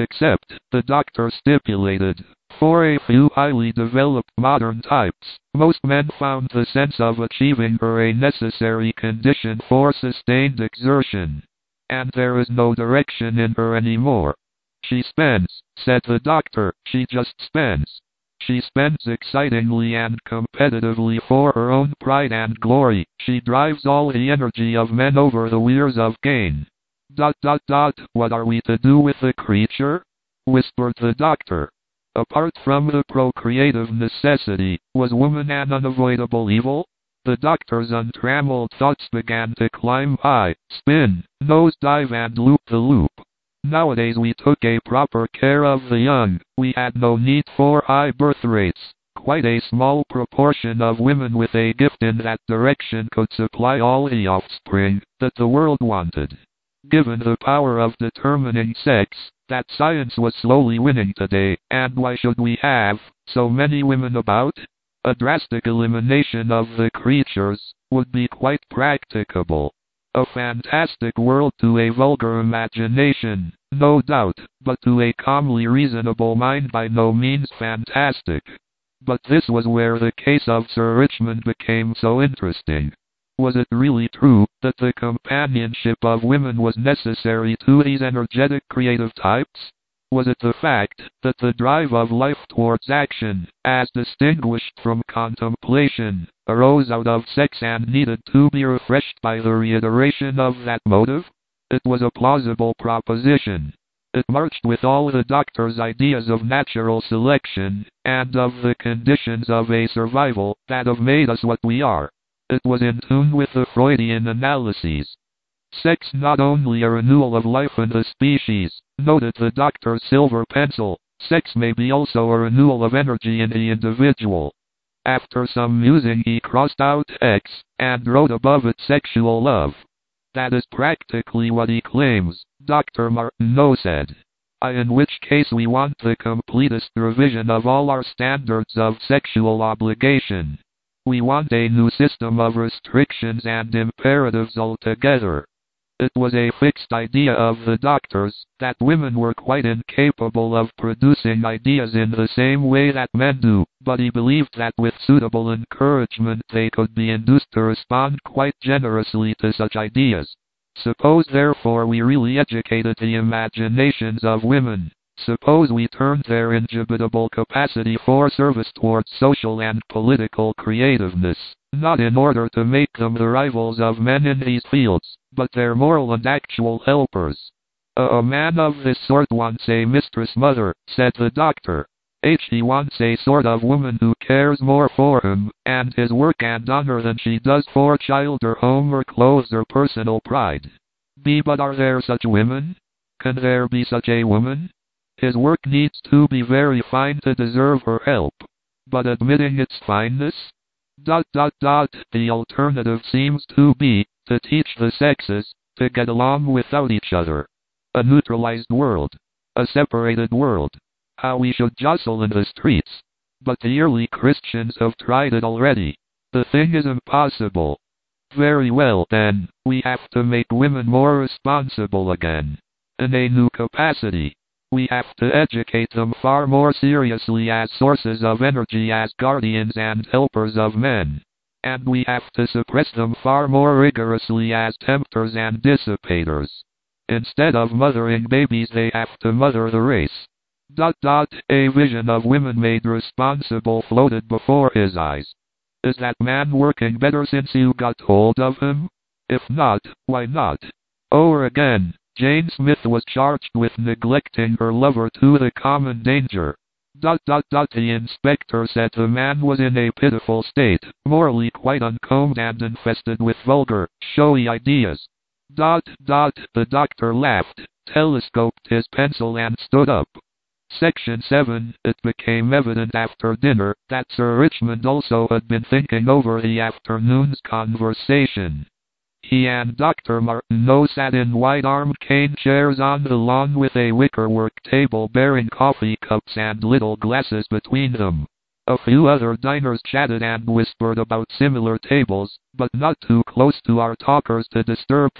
Except, the doctor stipulated, for a few highly developed modern types, most men found the sense of achieving her a necessary condition for sustained exertion. And there is no direction in her anymore. She spends, said the doctor, she just spends. She spends excitingly and competitively for her own pride and glory. She drives all the energy of men over the weirs of gain. Dot dot dot, what are we to do with the creature? Whispered the doctor. Apart from the procreative necessity, was woman an unavoidable evil? The doctor's untrammeled thoughts began to climb high, spin, nose-dive and loop-the-loop. Nowadays we took a proper care of the young, we had no need for high birth rates. Quite a small proportion of women with a gift in that direction could supply all the offspring that the world wanted. Given the power of determining sex, that science was slowly winning today, and why should we have so many women about? A drastic elimination of the creatures would be quite practicable. A fantastic world to a vulgar imagination, no doubt, but to a calmly reasonable mind by no means fantastic. But this was where the case of Sir Richmond became so interesting. Was it really true that the companionship of women was necessary to these energetic creative types? Was it the fact that the drive of life towards action, as distinguished from contemplation, arose out of sex and needed to be refreshed by the reiteration of that motive? It was a plausible proposition. It marched with all the doctor's ideas of natural selection, and of the conditions of a survival that have made us what we are. It was in tune with the Freudian analyses. Sex not only a renewal of life in the species, noted the doctor's silver pencil, sex may be also a renewal of energy in the individual. After some musing he crossed out X, and wrote above it sexual love. That is practically what he claims, Doctor Martineau said. I in which case we want the completest revision of all our standards of sexual obligation. We want a new system of restrictions and imperatives altogether. It was a fixed idea of the doctor's that women were quite incapable of producing ideas in the same way that men do, but he believed that with suitable encouragement they could be induced to respond quite generously to such ideas. Suppose therefore we really educated the imaginations of women. Suppose we turned their indubitable capacity for service towards social and political creativeness, not in order to make them the rivals of men in these fields, but their moral and actual helpers. A, a man of this sort wants a mistress mother, said the doctor. H. He wants a sort of woman who cares more for him, and his work and honor than she does for child or home or clothes or personal pride. B. But are there such women? Can there be such a woman? His work needs to be very fine to deserve her help. But admitting its fineness? Dot dot dot, the alternative seems to be, to teach the sexes, to get along without each other. A neutralized world. A separated world. How we should jostle in the streets. But the early Christians have tried it already. The thing is impossible. Very well then, we have to make women more responsible again. In a new capacity. We have to educate them far more seriously as sources of energy, as guardians and helpers of men. And we have to suppress them far more rigorously as tempters and dissipators. Instead of mothering babies they have to mother the race. Dot dot, a vision of women made responsible floated before his eyes. Is that man working better since you got hold of him? If not, why not? Over again. Jane Smith was charged with neglecting her lover to the common danger. Dot dot dot, the inspector said the man was in a pitiful state, morally quite uncombed and infested with vulgar, showy ideas. Dot dot, the doctor laughed, telescoped his pencil and stood up. Section seven. It became evident after dinner that Sir Richmond also had been thinking over the afternoon's conversation. He and Doctor Martineau sat in wide-armed cane chairs on the lawn with a wickerwork table bearing coffee cups and little glasses between them. A few other diners chatted and whispered about similar tables, but not too close to our talkers to disturb them.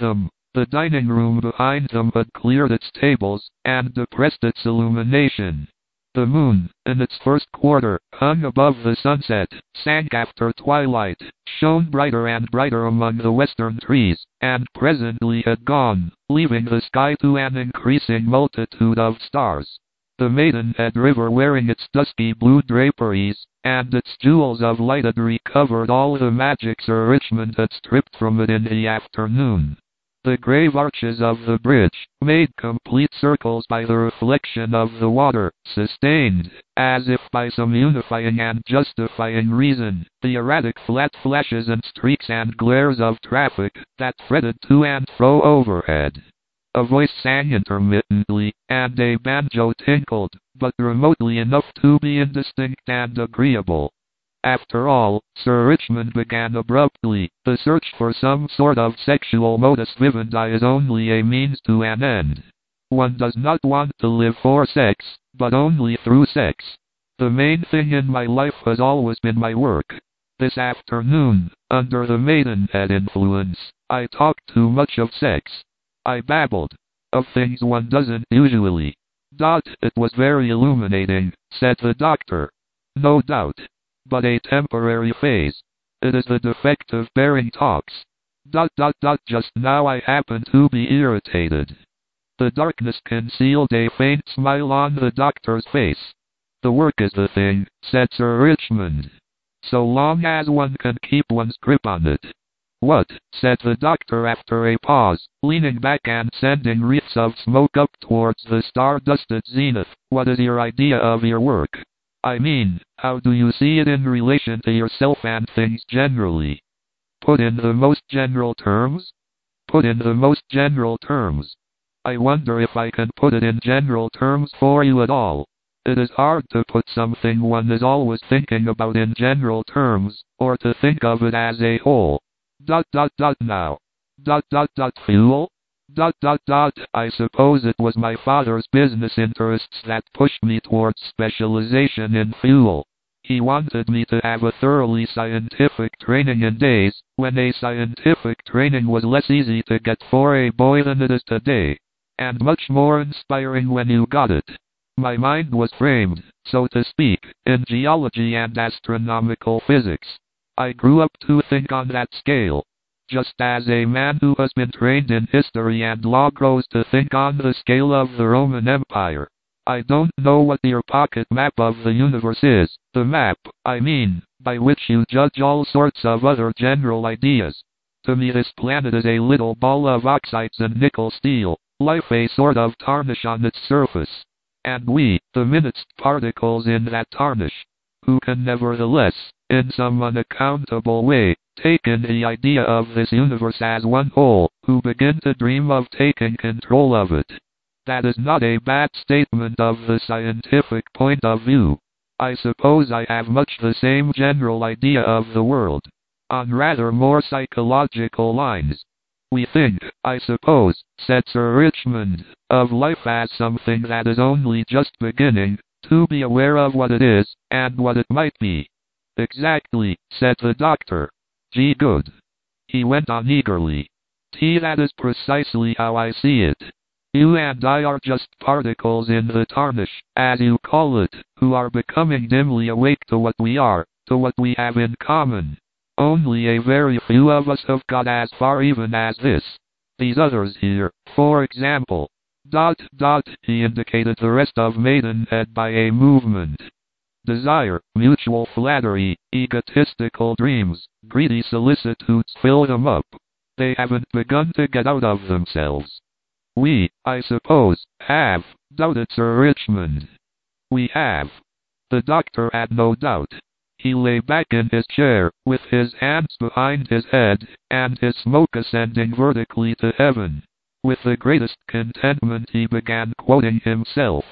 The dining room behind them had cleared its tables, and depressed its illumination. The moon, in its first quarter, hung above the sunset, sank after twilight, shone brighter and brighter among the western trees, and presently had gone, leaving the sky to an increasing multitude of stars. The Maidenhead River, wearing its dusky blue draperies, and its jewels of light, had recovered all the magic Sir Richmond had stripped from it in the afternoon. The grave arches of the bridge, made complete circles by the reflection of the water, sustained, as if by some unifying and justifying reason, the erratic flat flashes and streaks and glares of traffic that threaded to and fro overhead. A voice sang intermittently, and a banjo tinkled, but remotely enough to be indistinct and agreeable. After all, Sir Richmond began abruptly, the search for some sort of sexual modus vivendi is only a means to an end. One does not want to live for sex, but only through sex. The main thing in my life has always been my work. This afternoon, under the Maidenhead influence, I talked too much of sex. I babbled. Of things one doesn't usually. Dot, it was very illuminating, said the doctor. No doubt. But a temporary phase. It is the defect of bearing talks. Dot dot dot just now I happen to be irritated. The darkness concealed a faint smile on the doctor's face. The work is the thing, said Sir Richmond. So long as one can keep one's grip on it. What, said the doctor after a pause, leaning back and sending wreaths of smoke up towards the star-dusted zenith, what is your idea of your work? I mean, how do you see it in relation to yourself and things generally? Put in the most general terms? Put in the most general terms. I wonder if I can put it in general terms for you at all. It is hard to put something one is always thinking about in general terms, or to think of it as a whole. Dot dot dot now. Dot dot dot fuel? Dot dot dot, I suppose it was my father's business interests that pushed me towards specialization in fuel. He wanted me to have a thoroughly scientific training in days when a scientific training was less easy to get for a boy than it is today, and much more inspiring when you got it. My mind was framed, so to speak, in geology and astronomical physics. I grew up to think on that scale. Just as a man who has been trained in history and law grows to think on the scale of the Roman Empire. I don't know what your pocket map of the universe is, the map, I mean, by which you judge all sorts of other general ideas. To me this planet is a little ball of oxides and nickel steel, life a sort of tarnish on its surface. And we, the minutest particles in that tarnish, who can nevertheless, in some unaccountable way, take in the idea of this universe as one whole, who begin to dream of taking control of it. That is not a bad statement of the scientific point of view. I suppose I have much the same general idea of the world, on rather more psychological lines. We think, I suppose, said Sir Richmond, of life as something that is only just beginning to be aware of what it is, and what it might be. Exactly, said the doctor. Gee good. He went on eagerly. T that is precisely how I see it. You and I are just particles in the tarnish, as you call it, who are becoming dimly awake to what we are, to what we have in common. Only a very few of us have got as far even as this. These others here, for example. Dot dot, he indicated the rest of Maidenhead by a movement. Desire, mutual flattery, egotistical dreams, greedy solicitudes fill them up. They haven't begun to get out of themselves. We, I suppose, have, doubted Sir Richmond. We have. The doctor had no doubt. He lay back in his chair, with his hands behind his head, and his smoke ascending vertically to heaven. With the greatest contentment he began quoting himself.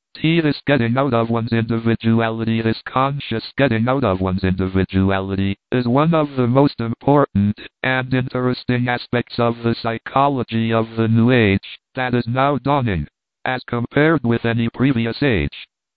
T this getting out of one's individuality, this conscious getting out of one's individuality, is one of the most important and interesting aspects of the psychology of the New Age that is now dawning, as compared with any previous age.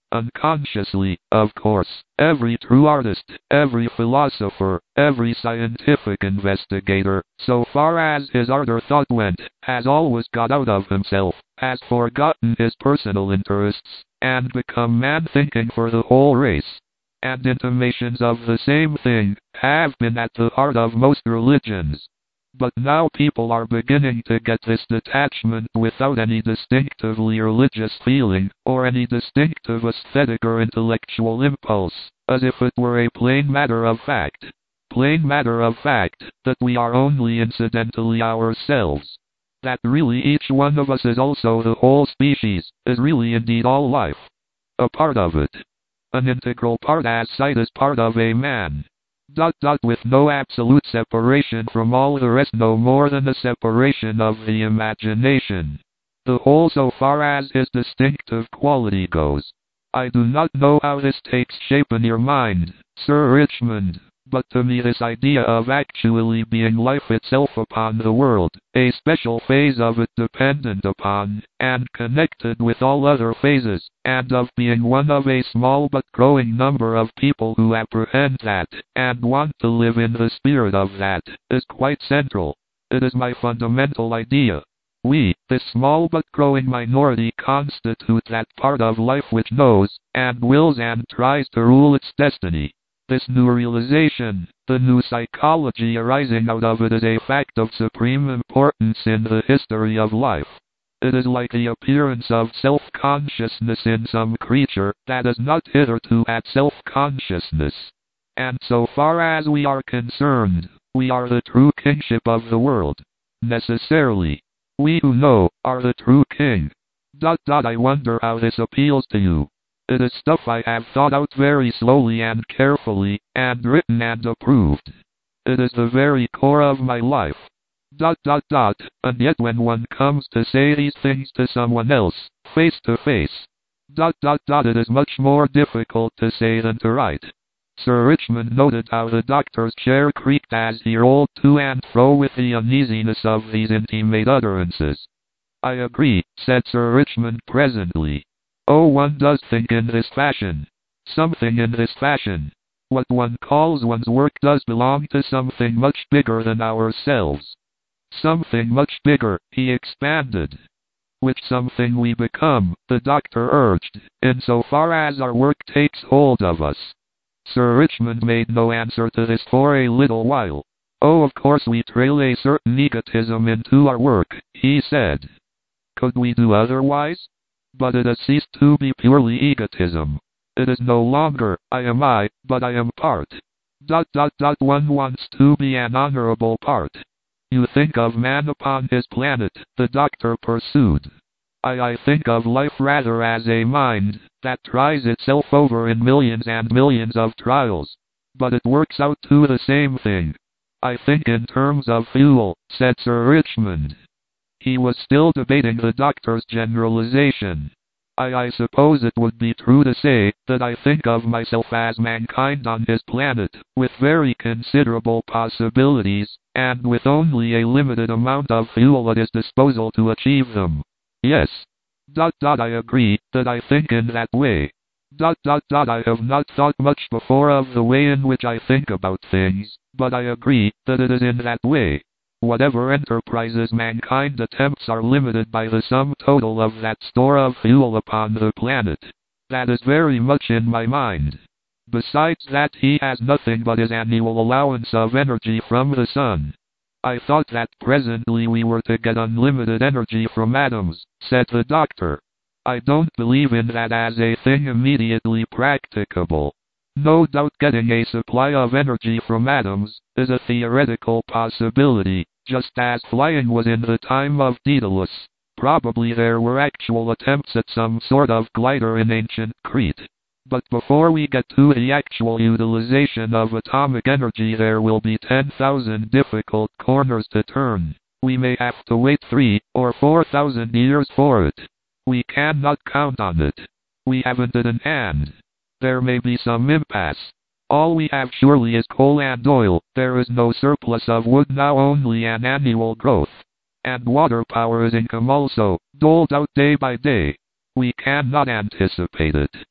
Unconsciously, of course, every true artist, every philosopher, every scientific investigator, so far as his art or thought went, has always got out of himself, has forgotten his personal interests, and become man thinking for the whole race. And intimations of the same thing have been at the heart of most religions. But now people are beginning to get this detachment without any distinctively religious feeling, or any distinctive aesthetic or intellectual impulse, as if it were a plain matter of fact. Plain matter of fact, that we are only incidentally ourselves. That really each one of us is also the whole species, is really indeed all life. A part of it. An integral part, as sight is part of a man. Dot dot with no absolute separation from all the rest, no more than a separation of the imagination. The whole so far as his distinctive quality goes. I do not know how this takes shape in your mind, Sir Richmond, but to me this idea of actually being life itself upon the world, a special phase of it dependent upon, and connected with all other phases, and of being one of a small but growing number of people who apprehend that, and want to live in the spirit of that, is quite central. It is my fundamental idea. We, this small but growing minority, constitute that part of life which knows, and wills and tries to rule its destiny. This new realization, the new psychology arising out of it, is a fact of supreme importance in the history of life. It is like the appearance of self-consciousness in some creature that has not hitherto had self-consciousness. And so far as we are concerned, we are the true kingship of the world. Necessarily. We who know, are the true king. Dot dot I wonder how this appeals to you. It is stuff I have thought out very slowly and carefully, and written and approved. It is the very core of my life. Dot dot dot, and yet when one comes to say these things to someone else, face to face, dot dot dot, it is much more difficult to say than to write. Sir Richmond noted how the doctor's chair creaked as he rolled to and fro with the uneasiness of these intimate utterances. I agree, said Sir Richmond presently. Oh, one does think in this fashion. Something in this fashion. What one calls one's work does belong to something much bigger than ourselves. Something much bigger, he expanded. Which something we become, the doctor urged, in so far as our work takes hold of us. Sir Richmond made no answer to this for a little while. Oh, of course we trail a certain egotism into our work, he said. Could we do otherwise? But it has ceased to be purely egotism. It is no longer, I am I, but I am part. Dot dot dot one wants to be an honorable part. You think of man upon his planet, the doctor pursued. I, I think of life rather as a mind, that tries itself over in millions and millions of trials. But it works out to the same thing. I think in terms of fuel, said Sir Richmond. He was still debating the doctor's generalization. I, I suppose it would be true to say that I think of myself as mankind on his planet, with very considerable possibilities, and with only a limited amount of fuel at his disposal to achieve them. Yes. Dot dot I agree that I think in that way. Dot dot dot I have not thought much before of the way in which I think about things, but I agree that it is in that way. Whatever enterprises mankind attempts are limited by the sum total of that store of fuel upon the planet. That is very much in my mind. Besides that, he has nothing but his annual allowance of energy from the sun. I thought that presently we were to get unlimited energy from atoms, said the doctor. I don't believe in that as a thing immediately practicable. No doubt getting a supply of energy from atoms is a theoretical possibility, just as flying was in the time of Daedalus. Probably there were actual attempts at some sort of glider in ancient Crete. But before we get to the actual utilization of atomic energy, there will be ten thousand difficult corners to turn. We may have to wait three or four thousand years for it. We cannot count on it. We haven't it in hand. There may be some impasse. All we have surely is coal and oil. There is no surplus of wood now, only an annual growth. And water power is income also, doled out day by day. We cannot anticipate it.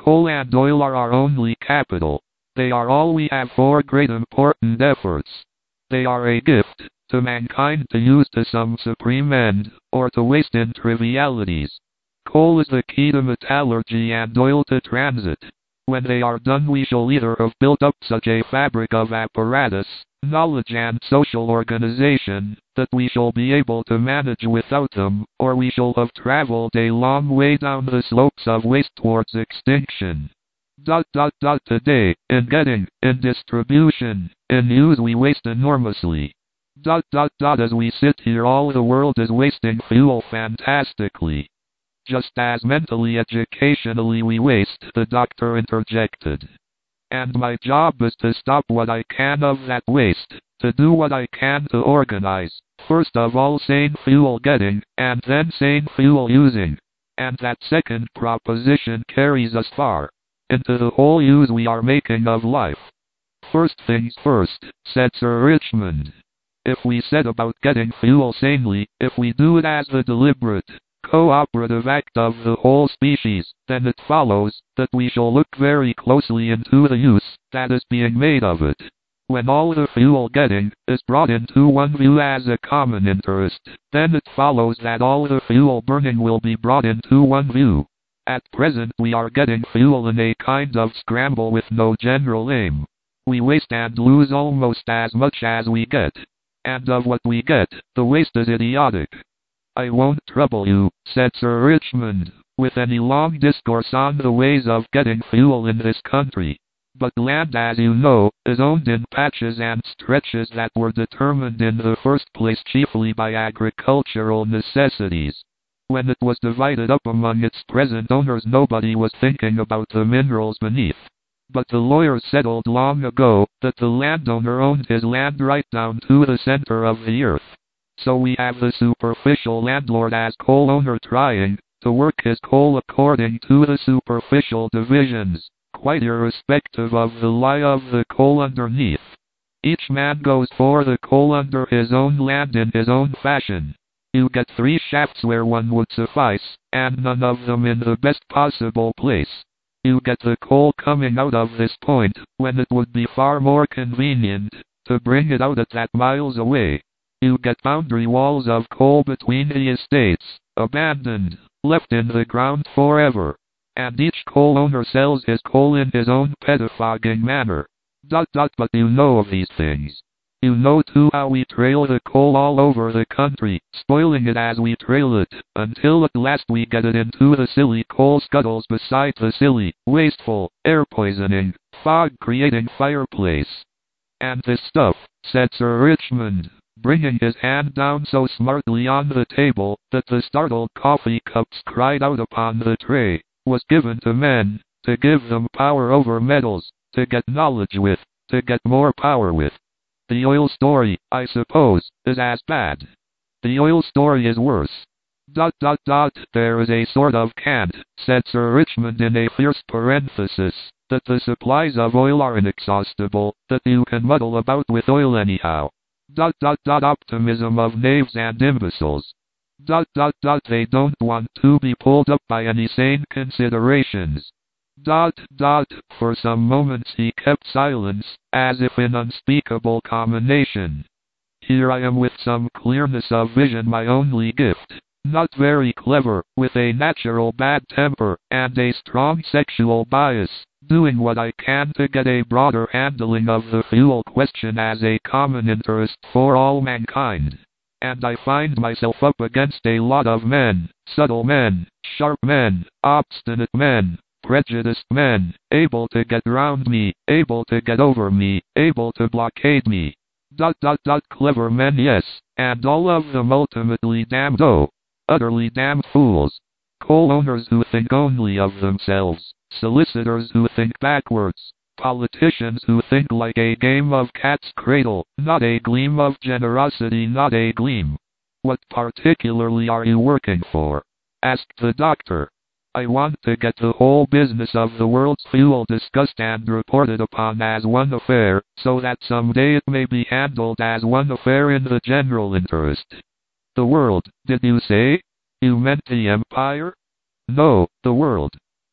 Coal and oil are our only capital. They are all we have for great important efforts. They are a gift to mankind to use to some supreme end, or to waste in trivialities. Coal is the key to metallurgy and oil to transit. When they are done, we shall either have built up such a fabric of apparatus, knowledge and social organization, that we shall be able to manage without them, or we shall have traveled a long way down the slopes of waste towards extinction. Dot dot dot today, in getting, in distribution, in use we waste enormously. Dot dot dot as we sit here all the world is wasting fuel fantastically. Just as mentally, educationally we waste, the doctor interjected. And my job is to stop what I can of that waste, to do what I can to organize, first of all sane fuel getting, and then sane fuel using. And that second proposition carries us far into the whole use we are making of life. First things first, said Sir Richmond. If we set about getting fuel sanely, if we do it as the deliberate, cooperative act of the whole species, then it follows that we shall look very closely into the use that is being made of it. When all the fuel getting is brought into one view as a common interest, then it follows that all the fuel burning will be brought into one view. At present we are getting fuel in a kind of scramble with no general aim. We waste and lose almost as much as we get. And of what we get, the waste is idiotic. I won't trouble you, said Sir Richmond, with any long discourse on the ways of getting fuel in this country. But land, as you know, is owned in patches and stretches that were determined in the first place chiefly by agricultural necessities. When it was divided up among its present owners, nobody was thinking about the minerals beneath. But the lawyers settled long ago that the landowner owned his land right down to the center of the earth. So we have the superficial landlord as coal owner trying to work his coal according to the superficial divisions, quite irrespective of the lie of the coal underneath. Each man goes for the coal under his own land in his own fashion. You get three shafts where one would suffice, and none of them in the best possible place. You get the coal coming out of this point, when it would be far more convenient to bring it out at that miles away. You get boundary walls of coal between the estates, abandoned, left in the ground forever. And each coal owner sells his coal in his own pettifogging manner. Dot dot but you know of these things. You know too how we trail the coal all over the country, spoiling it as we trail it, until at last we get it into the silly coal scuttles beside the silly, wasteful, air-poisoning, fog-creating fireplace. And this stuff, said Sir Richmond, bringing his hand down so smartly on the table that the startled coffee cups cried out upon the tray, was given to men, to give them power over metals, to get knowledge with, to get more power with. The oil story, I suppose, is as bad. The oil story is worse. Dot dot dot, there is a sort of cant, said Sir Richmond in a fierce parenthesis, that the supplies of oil are inexhaustible, that you can muddle about with oil anyhow. Dot dot dot, optimism of knaves and imbeciles. Dot dot dot, they don't want to be pulled up by any sane considerations. Dot dot, for some moments he kept silence, as if in unspeakable commination. Here I am with some clearness of vision, my only gift. Not very clever, with a natural bad temper, and a strong sexual bias, doing what I can to get a broader handling of the fuel question as a common interest for all mankind. And I find myself up against a lot of men, subtle men, sharp men, obstinate men, prejudiced men, able to get round me, able to get over me, able to blockade me. Dot dot dot, clever men, yes, and all of them ultimately damned, oh, utterly damned fools. Coal owners who think only of themselves, solicitors who think backwards, politicians who think like a game of cat's cradle, not a gleam of generosity, not a gleam. What particularly are you working for? Asked the doctor. I want to get the whole business of the world's fuel discussed and reported upon as one affair, so that someday it may be handled as one affair in the general interest. The world, did you say? You meant the empire? No, the world.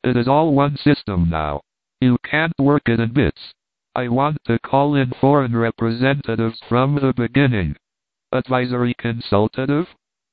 It is all one system now. You can't work it in bits. I want to call in foreign representatives from the beginning. Advisory consultative?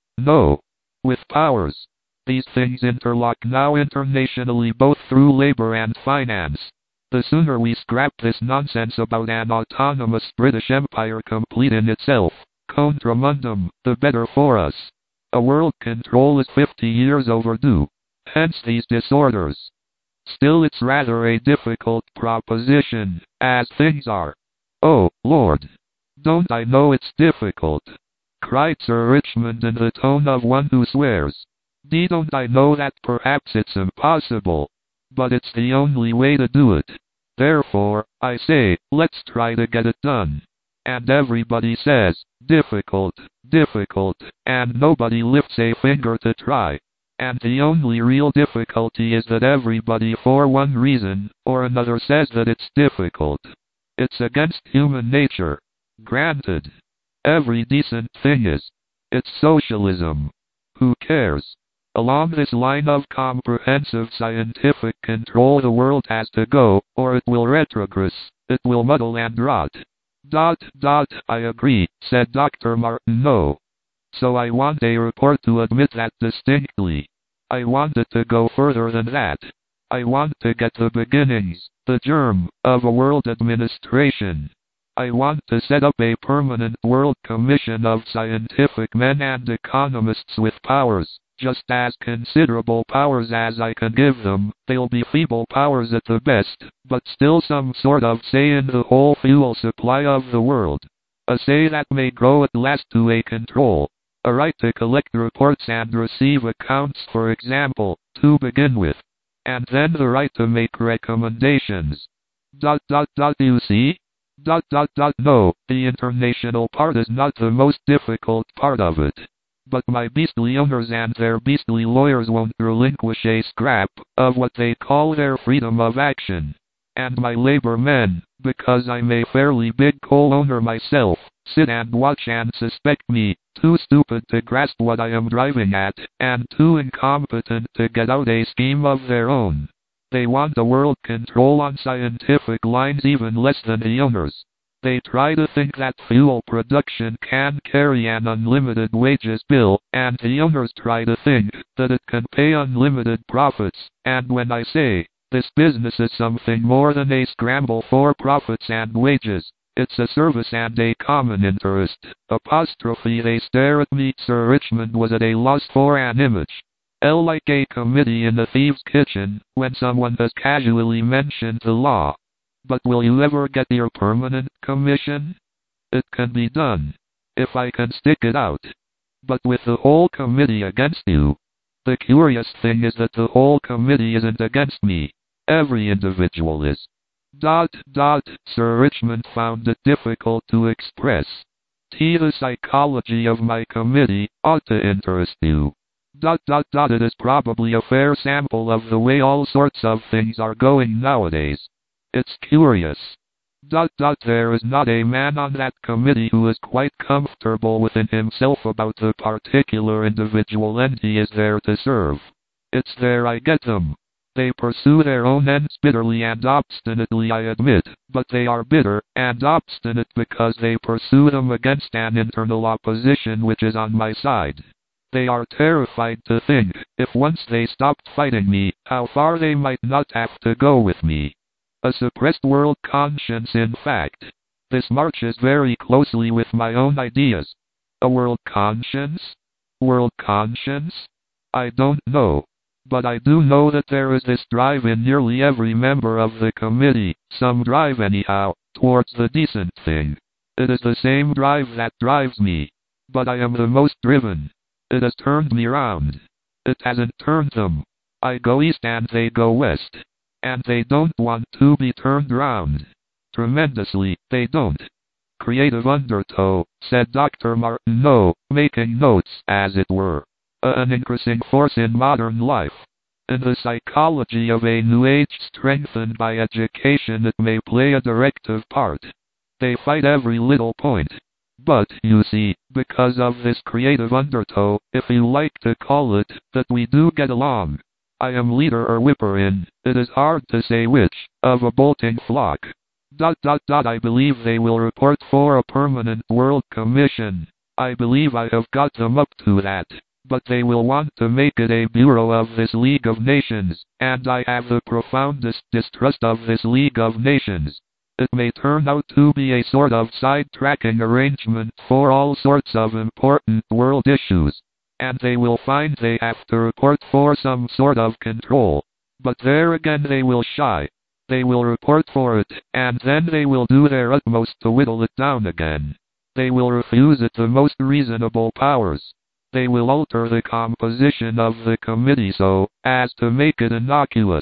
No. With powers. These things interlock now internationally both through labor and finance. The sooner we scrap this nonsense about an autonomous British Empire complete in itself, contra mundum, the better for us. A world control is fifty years overdue. Hence these disorders. Still it's rather a difficult proposition, as things are. Oh, Lord. Don't I know it's difficult? Cried Sir Richmond in the tone of one who swears. Dee don't I know that perhaps it's impossible. But it's the only way to do it. Therefore, I say, let's try to get it done. And everybody says, difficult, difficult, and nobody lifts a finger to try. And the only real difficulty is that everybody for one reason or another says that it's difficult. It's against human nature. Granted. Every decent thing is. It's socialism. Who cares? Along this line of comprehensive scientific control the world has to go, or it will retrogress, it will muddle and rot. Dot, dot, I agree, said Doctor Martin. No. So I want a report to admit that distinctly. I want it to go further than that. I want to get the beginnings, the germ, of a world administration. I want to set up a permanent world commission of scientific men and economists with powers, just as considerable powers as I can give them. They'll be feeble powers at the best, but still some sort of say in the whole fuel supply of the world. A say that may grow at last to a control. A right to collect reports and receive accounts, for example, to begin with. And then the right to make recommendations. Dot dot dot you see? Dot dot dot no, the international part is not the most difficult part of it. But my beastly owners and their beastly lawyers won't relinquish a scrap of what they call their freedom of action. And my labor men, because I'm a fairly big coal owner myself, sit and watch and suspect me, too stupid to grasp what I am driving at, and too incompetent to get out a scheme of their own. They want the world control on scientific lines even less than the owners. They try to think that fuel production can carry an unlimited wages bill, and the owners try to think that it can pay unlimited profits, and when I say, this business is something more than a scramble for profits and wages, it's a service and a common interest, apostrophe they stare at me. Sir Richmond was at a loss for an image. L like a committee in the thieves' kitchen, when someone has casually mentioned the law. But will you ever get your permanent commission? It can be done, if I can stick it out. But with the whole committee against you. The curious thing is that the whole committee isn't against me. Every individual is. Dot, dot, Sir Richmond found it difficult to express. T. The psychology of my committee ought to interest you. Dot, dot, dot, it is probably a fair sample of the way all sorts of things are going nowadays. It's curious. Dot, dot, there is not a man on that committee who is quite comfortable within himself about the particular individual end he is there to serve. It's there I get them. They pursue their own ends bitterly and obstinately, I admit, but they are bitter and obstinate because they pursue them against an internal opposition which is on my side. They are terrified to think, if once they stopped fighting me, how far they might not have to go with me. A suppressed world conscience, in fact. This marches very closely with my own ideas. A world conscience? World conscience? I don't know. But I do know that there is this drive in nearly every member of the committee, some drive anyhow, towards the decent thing. It is the same drive that drives me. But I am the most driven. It has turned me round. It hasn't turned them. I go east and they go west. And they don't want to be turned round. Tremendously, they don't. Creative undertow, said Doctor Martin. No, making notes, as it were. An increasing force in modern life. In the psychology of a new age strengthened by education, it may play a directive part. They fight every little point. But, you see, because of this creative undertow, if you like to call it, that we do get along. I am leader or whipper in, it is hard to say which, of a bolting flock. Dot dot dot I believe they will report for a permanent world commission. I believe I have got them up to that. But they will want to make it a bureau of this League of Nations, and I have the profoundest distrust of this League of Nations. It may turn out to be a sort of side-tracking arrangement for all sorts of important world issues, and they will find they have to report for some sort of control. But there again they will shy. They will report for it, and then they will do their utmost to whittle it down again. They will refuse it the most reasonable powers. They will alter the composition of the committee so as to make it innocuous.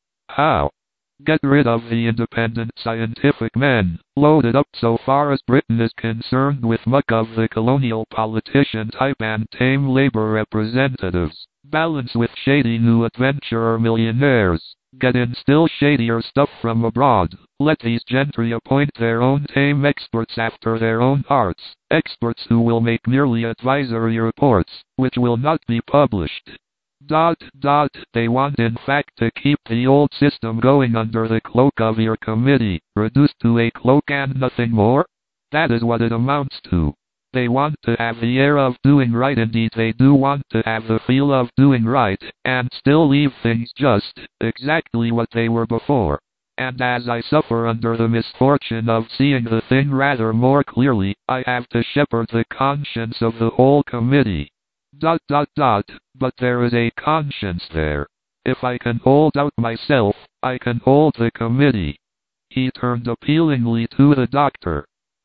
How? Get rid of the independent scientific men, loaded up so far as Britain is concerned with muck of the colonial politician type and tame labor representatives. Balance with shady new adventurer millionaires. Get in still shadier stuff from abroad. Let these gentry appoint their own tame experts after their own hearts. Experts who will make merely advisory reports, which will not be published. Dot, dot, they want in fact to keep the old system going under the cloak of your committee, reduced to a cloak and nothing more? That is what it amounts to. They want to have the air of doing right, indeed they do want to have the feel of doing right, and still leave things just, exactly what they were before. And as I suffer under the misfortune of seeing the thing rather more clearly, I have to shepherd the conscience of the whole committee. Dot dot dot, but there is a conscience there. If I can hold out myself, I can hold the committee. He turned appealingly to the doctor.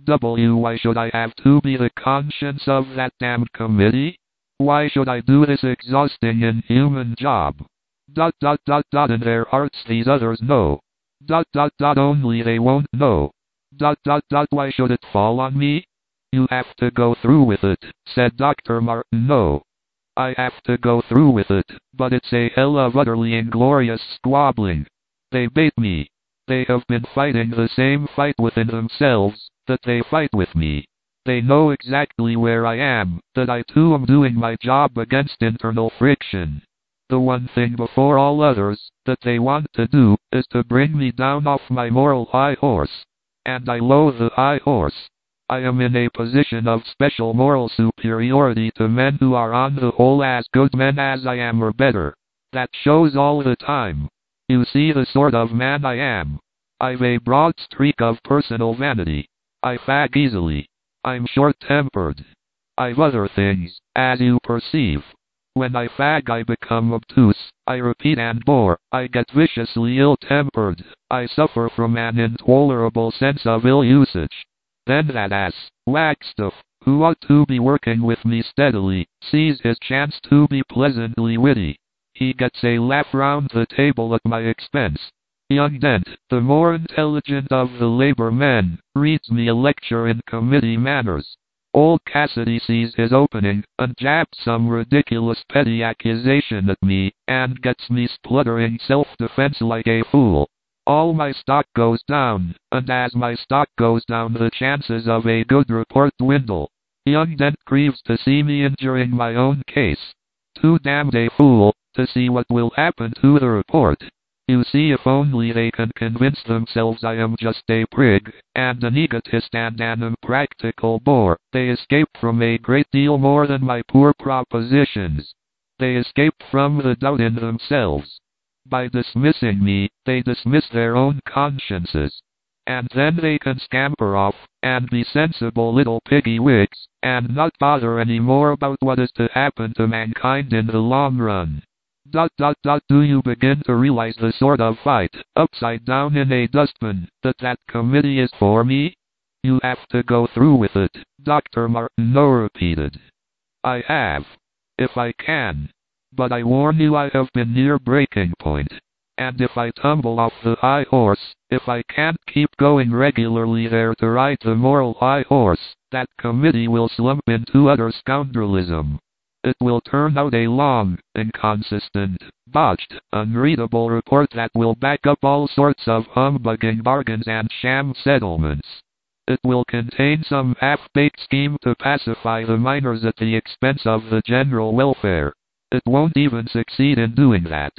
W. Why should I have to be the conscience of that damned committee? Why should I do this exhausting inhuman job? Dot dot dot dot in their hearts these others know. Dot dot dot only they won't know. Dot dot dot why should it fall on me? You have to go through with it, said Doctor Martin. No. I have to go through with it, but it's a hell of utterly inglorious squabbling. They bait me. They have been fighting the same fight within themselves that they fight with me. They know exactly where I am, that I too am doing my job against internal friction. The one thing before all others that they want to do is to bring me down off my moral high horse. And I loathe the high horse. I am in a position of special moral superiority to men who are on the whole as good men as I am or better. That shows all the time. You see the sort of man I am. I've a broad streak of personal vanity. I fag easily. I'm short-tempered. I've other things, as you perceive. When I fag I become obtuse, I repeat and bore, I get viciously ill-tempered, I suffer from an intolerable sense of ill-usage. Then that ass, Wagstaff, who ought to be working with me steadily, sees his chance to be pleasantly witty. He gets a laugh round the table at my expense. Young Dent, the more intelligent of the labor men, reads me a lecture in committee manners. Old Cassidy sees his opening, and jabs some ridiculous petty accusation at me, and gets me spluttering self-defense like a fool. All my stock goes down, and as my stock goes down the chances of a good report dwindle. Young Dent grieves to see me injuring my own case. Too damned a fool to see what will happen to the report. You see, if only they can convince themselves I am just a prig, and an egotist and an impractical bore, they escape from a great deal more than my poor propositions. They escape from the doubt in themselves. By dismissing me, they dismiss their own consciences. And then they can scamper off, and be sensible little piggy wigs, and not bother any more about what is to happen to mankind in the long run. Dot dot dot do you begin to realize the sort of fight, upside down in a dustbin, that that committee is for me? You have to go through with it, Doctor Martineau repeated. I have. If I can. But I warn you I have been near breaking point. And if I tumble off the high horse, if I can't keep going regularly there to ride the moral high horse, that committee will slump into utter scoundrelism. It will turn out a long, inconsistent, botched, unreadable report that will back up all sorts of humbugging bargains and sham settlements. It will contain some half-baked scheme to pacify the miners at the expense of the general welfare. It won't even succeed in doing that.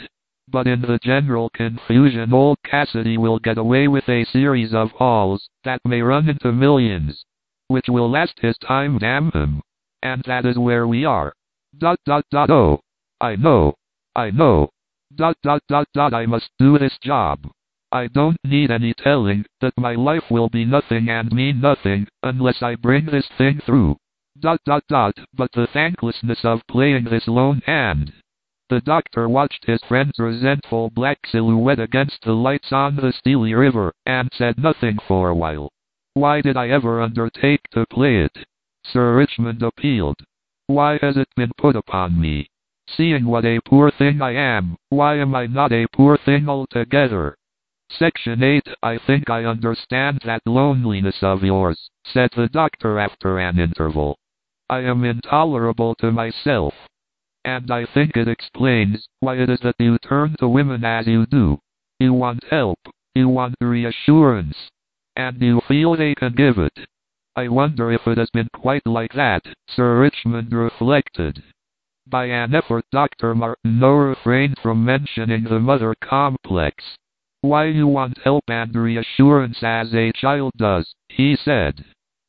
But in the general confusion old Cassidy will get away with a series of hauls that may run into millions, which will last his time, damn him. And that is where we are. Dot dot dot oh. I know. I know. Dot dot dot dot I must do this job. I don't need any telling that my life will be nothing and mean nothing unless I bring this thing through. Dot dot dot but the thanklessness of playing this lone hand. The doctor watched his friend's resentful black silhouette against the lights on the steely river, and said nothing for a while. Why did I ever undertake to play it? Sir Richmond appealed. Why has it been put upon me? Seeing what a poor thing I am, why am I not a poor thing altogether? Section eight I think I understand that loneliness of yours, said the doctor after an interval. I am intolerable to myself. And I think it explains why it is that you turn to women as you do. You want help, you want reassurance, and you feel they can give it. I wonder if it has been quite like that, Sir Richmond reflected. By an effort Doctor Martineau refrained from mentioning the mother complex. Why you want help and reassurance as a child does, he said.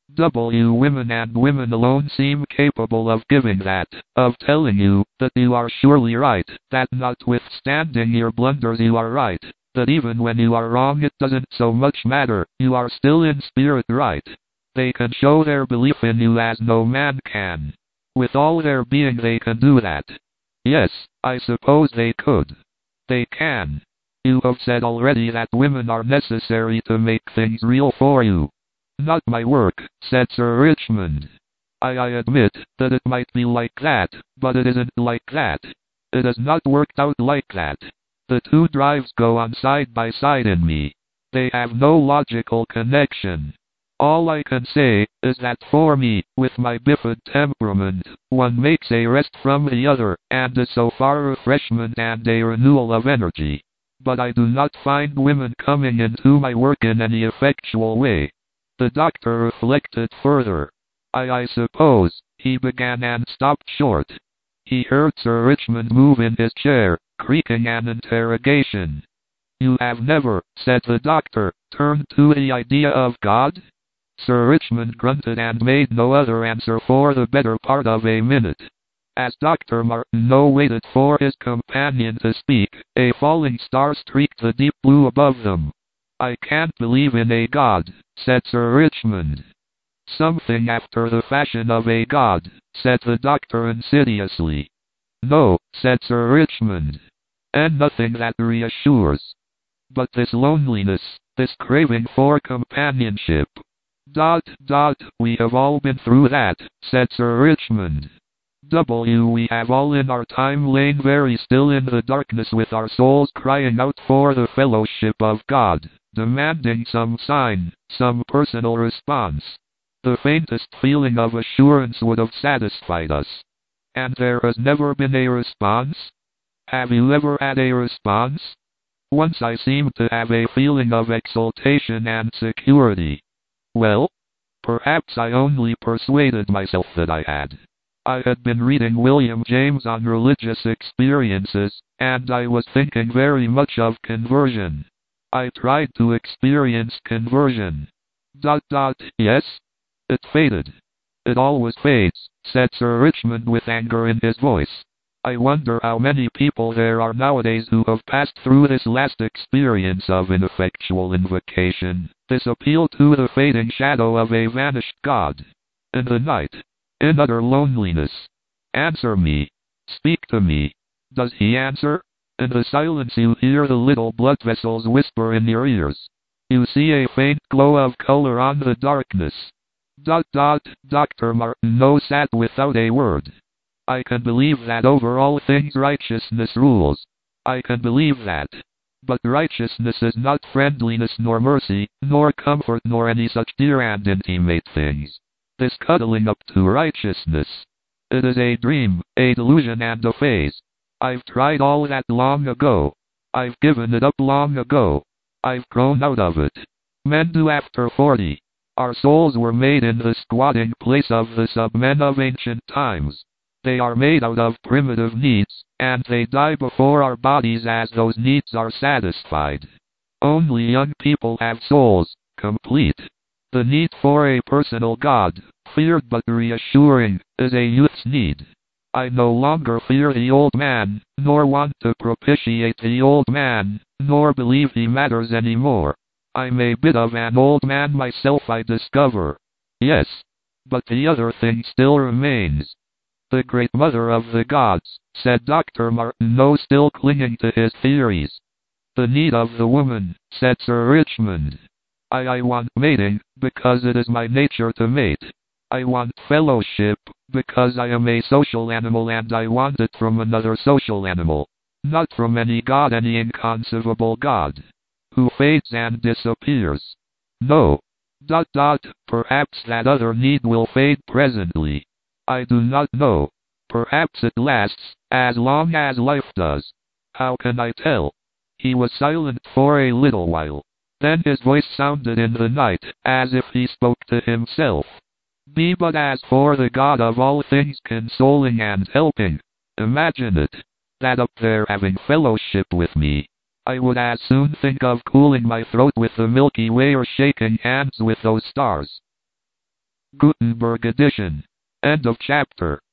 W women and women alone seem capable of giving that, of telling you that you are surely right, that notwithstanding your blunders you are right, that even when you are wrong it doesn't so much matter, you are still in spirit right. They can show their belief in you as no man can. With all their being they can do that. Yes, I suppose they could. They can. You have said already that women are necessary to make things real for you. Not my work, said Sir Richmond. I, I admit that it might be like that, but it isn't like that. It has not worked out like that. The two drives go on side by side in me. They have no logical connection. All I can say is that for me, with my biffid temperament, one makes a rest from the other, and is so far refreshment and a renewal of energy. But I do not find women coming into my work in any effectual way. The doctor reflected further. I, I suppose, he began and stopped short. He heard Sir Richmond move in his chair, creaking an interrogation. You have never, said the doctor, turned to the idea of God? Sir Richmond grunted and made no other answer for the better part of a minute. As Doctor Martineau waited for his companion to speak, a falling star streaked the deep blue above them. I can't believe in a God, said Sir Richmond. Something after the fashion of a god, said the doctor insidiously. No, said Sir Richmond. And nothing that reassures. But this loneliness, this craving for companionship. Dot, dot, we have all been through that, said Sir Richmond. W we have all in our time lain very still in the darkness with our souls crying out for the fellowship of God, demanding some sign, some personal response. The faintest feeling of assurance would have satisfied us. And there has never been a response? Have you ever had a response? Once I seemed to have a feeling of exultation and security. Well, perhaps I only persuaded myself that I had. I had been reading William James on religious experiences, and I was thinking very much of conversion. I tried to experience conversion. Dot dot, yes? It faded. It always fades, said Sir Richmond with anger in his voice. I wonder how many people there are nowadays who have passed through this last experience of ineffectual invocation, this appeal to the fading shadow of a vanished God. In the night, in utter loneliness. Answer me. Speak to me. Does he answer? In the silence you hear the little blood vessels whisper in your ears. You see a faint glow of color on the darkness. Dot dot, Doctor Martineau sat without a word. I can believe that over all things righteousness rules. I can believe that. But righteousness is not friendliness nor mercy, nor comfort nor any such dear and intimate things. This cuddling up to righteousness. It is a dream, a delusion and a phase. I've tried all that long ago. I've given it up long ago. I've grown out of it. Men do after forty. Our souls were made in the squatting place of the submen of ancient times. They are made out of primitive needs, and they die before our bodies as those needs are satisfied. Only young people have souls, complete. The need for a personal God, feared but reassuring, is a youth's need. I no longer fear the old man, nor want to propitiate the old man, nor believe he matters anymore. I'm a bit of an old man myself, I discover. Yes. But the other thing still remains. The great mother of the gods, said Doctor Martineau, still clinging to his theories. The need of the woman, said Sir Richmond. I, I want mating, because it is my nature to mate. I want fellowship, because I am a social animal and I want it from another social animal. Not from any god, any inconceivable god, who fades and disappears. No. Dot dot, perhaps that other need will fade presently. I do not know. Perhaps it lasts, as long as life does. How can I tell? He was silent for a little while. Then his voice sounded in the night, as if he spoke to himself. Be but as for the God of all things consoling and helping. Imagine it. That up there having fellowship with me. I would as soon think of cooling my throat with the Milky Way or shaking hands with those stars. Gutenberg edition. End of chapter.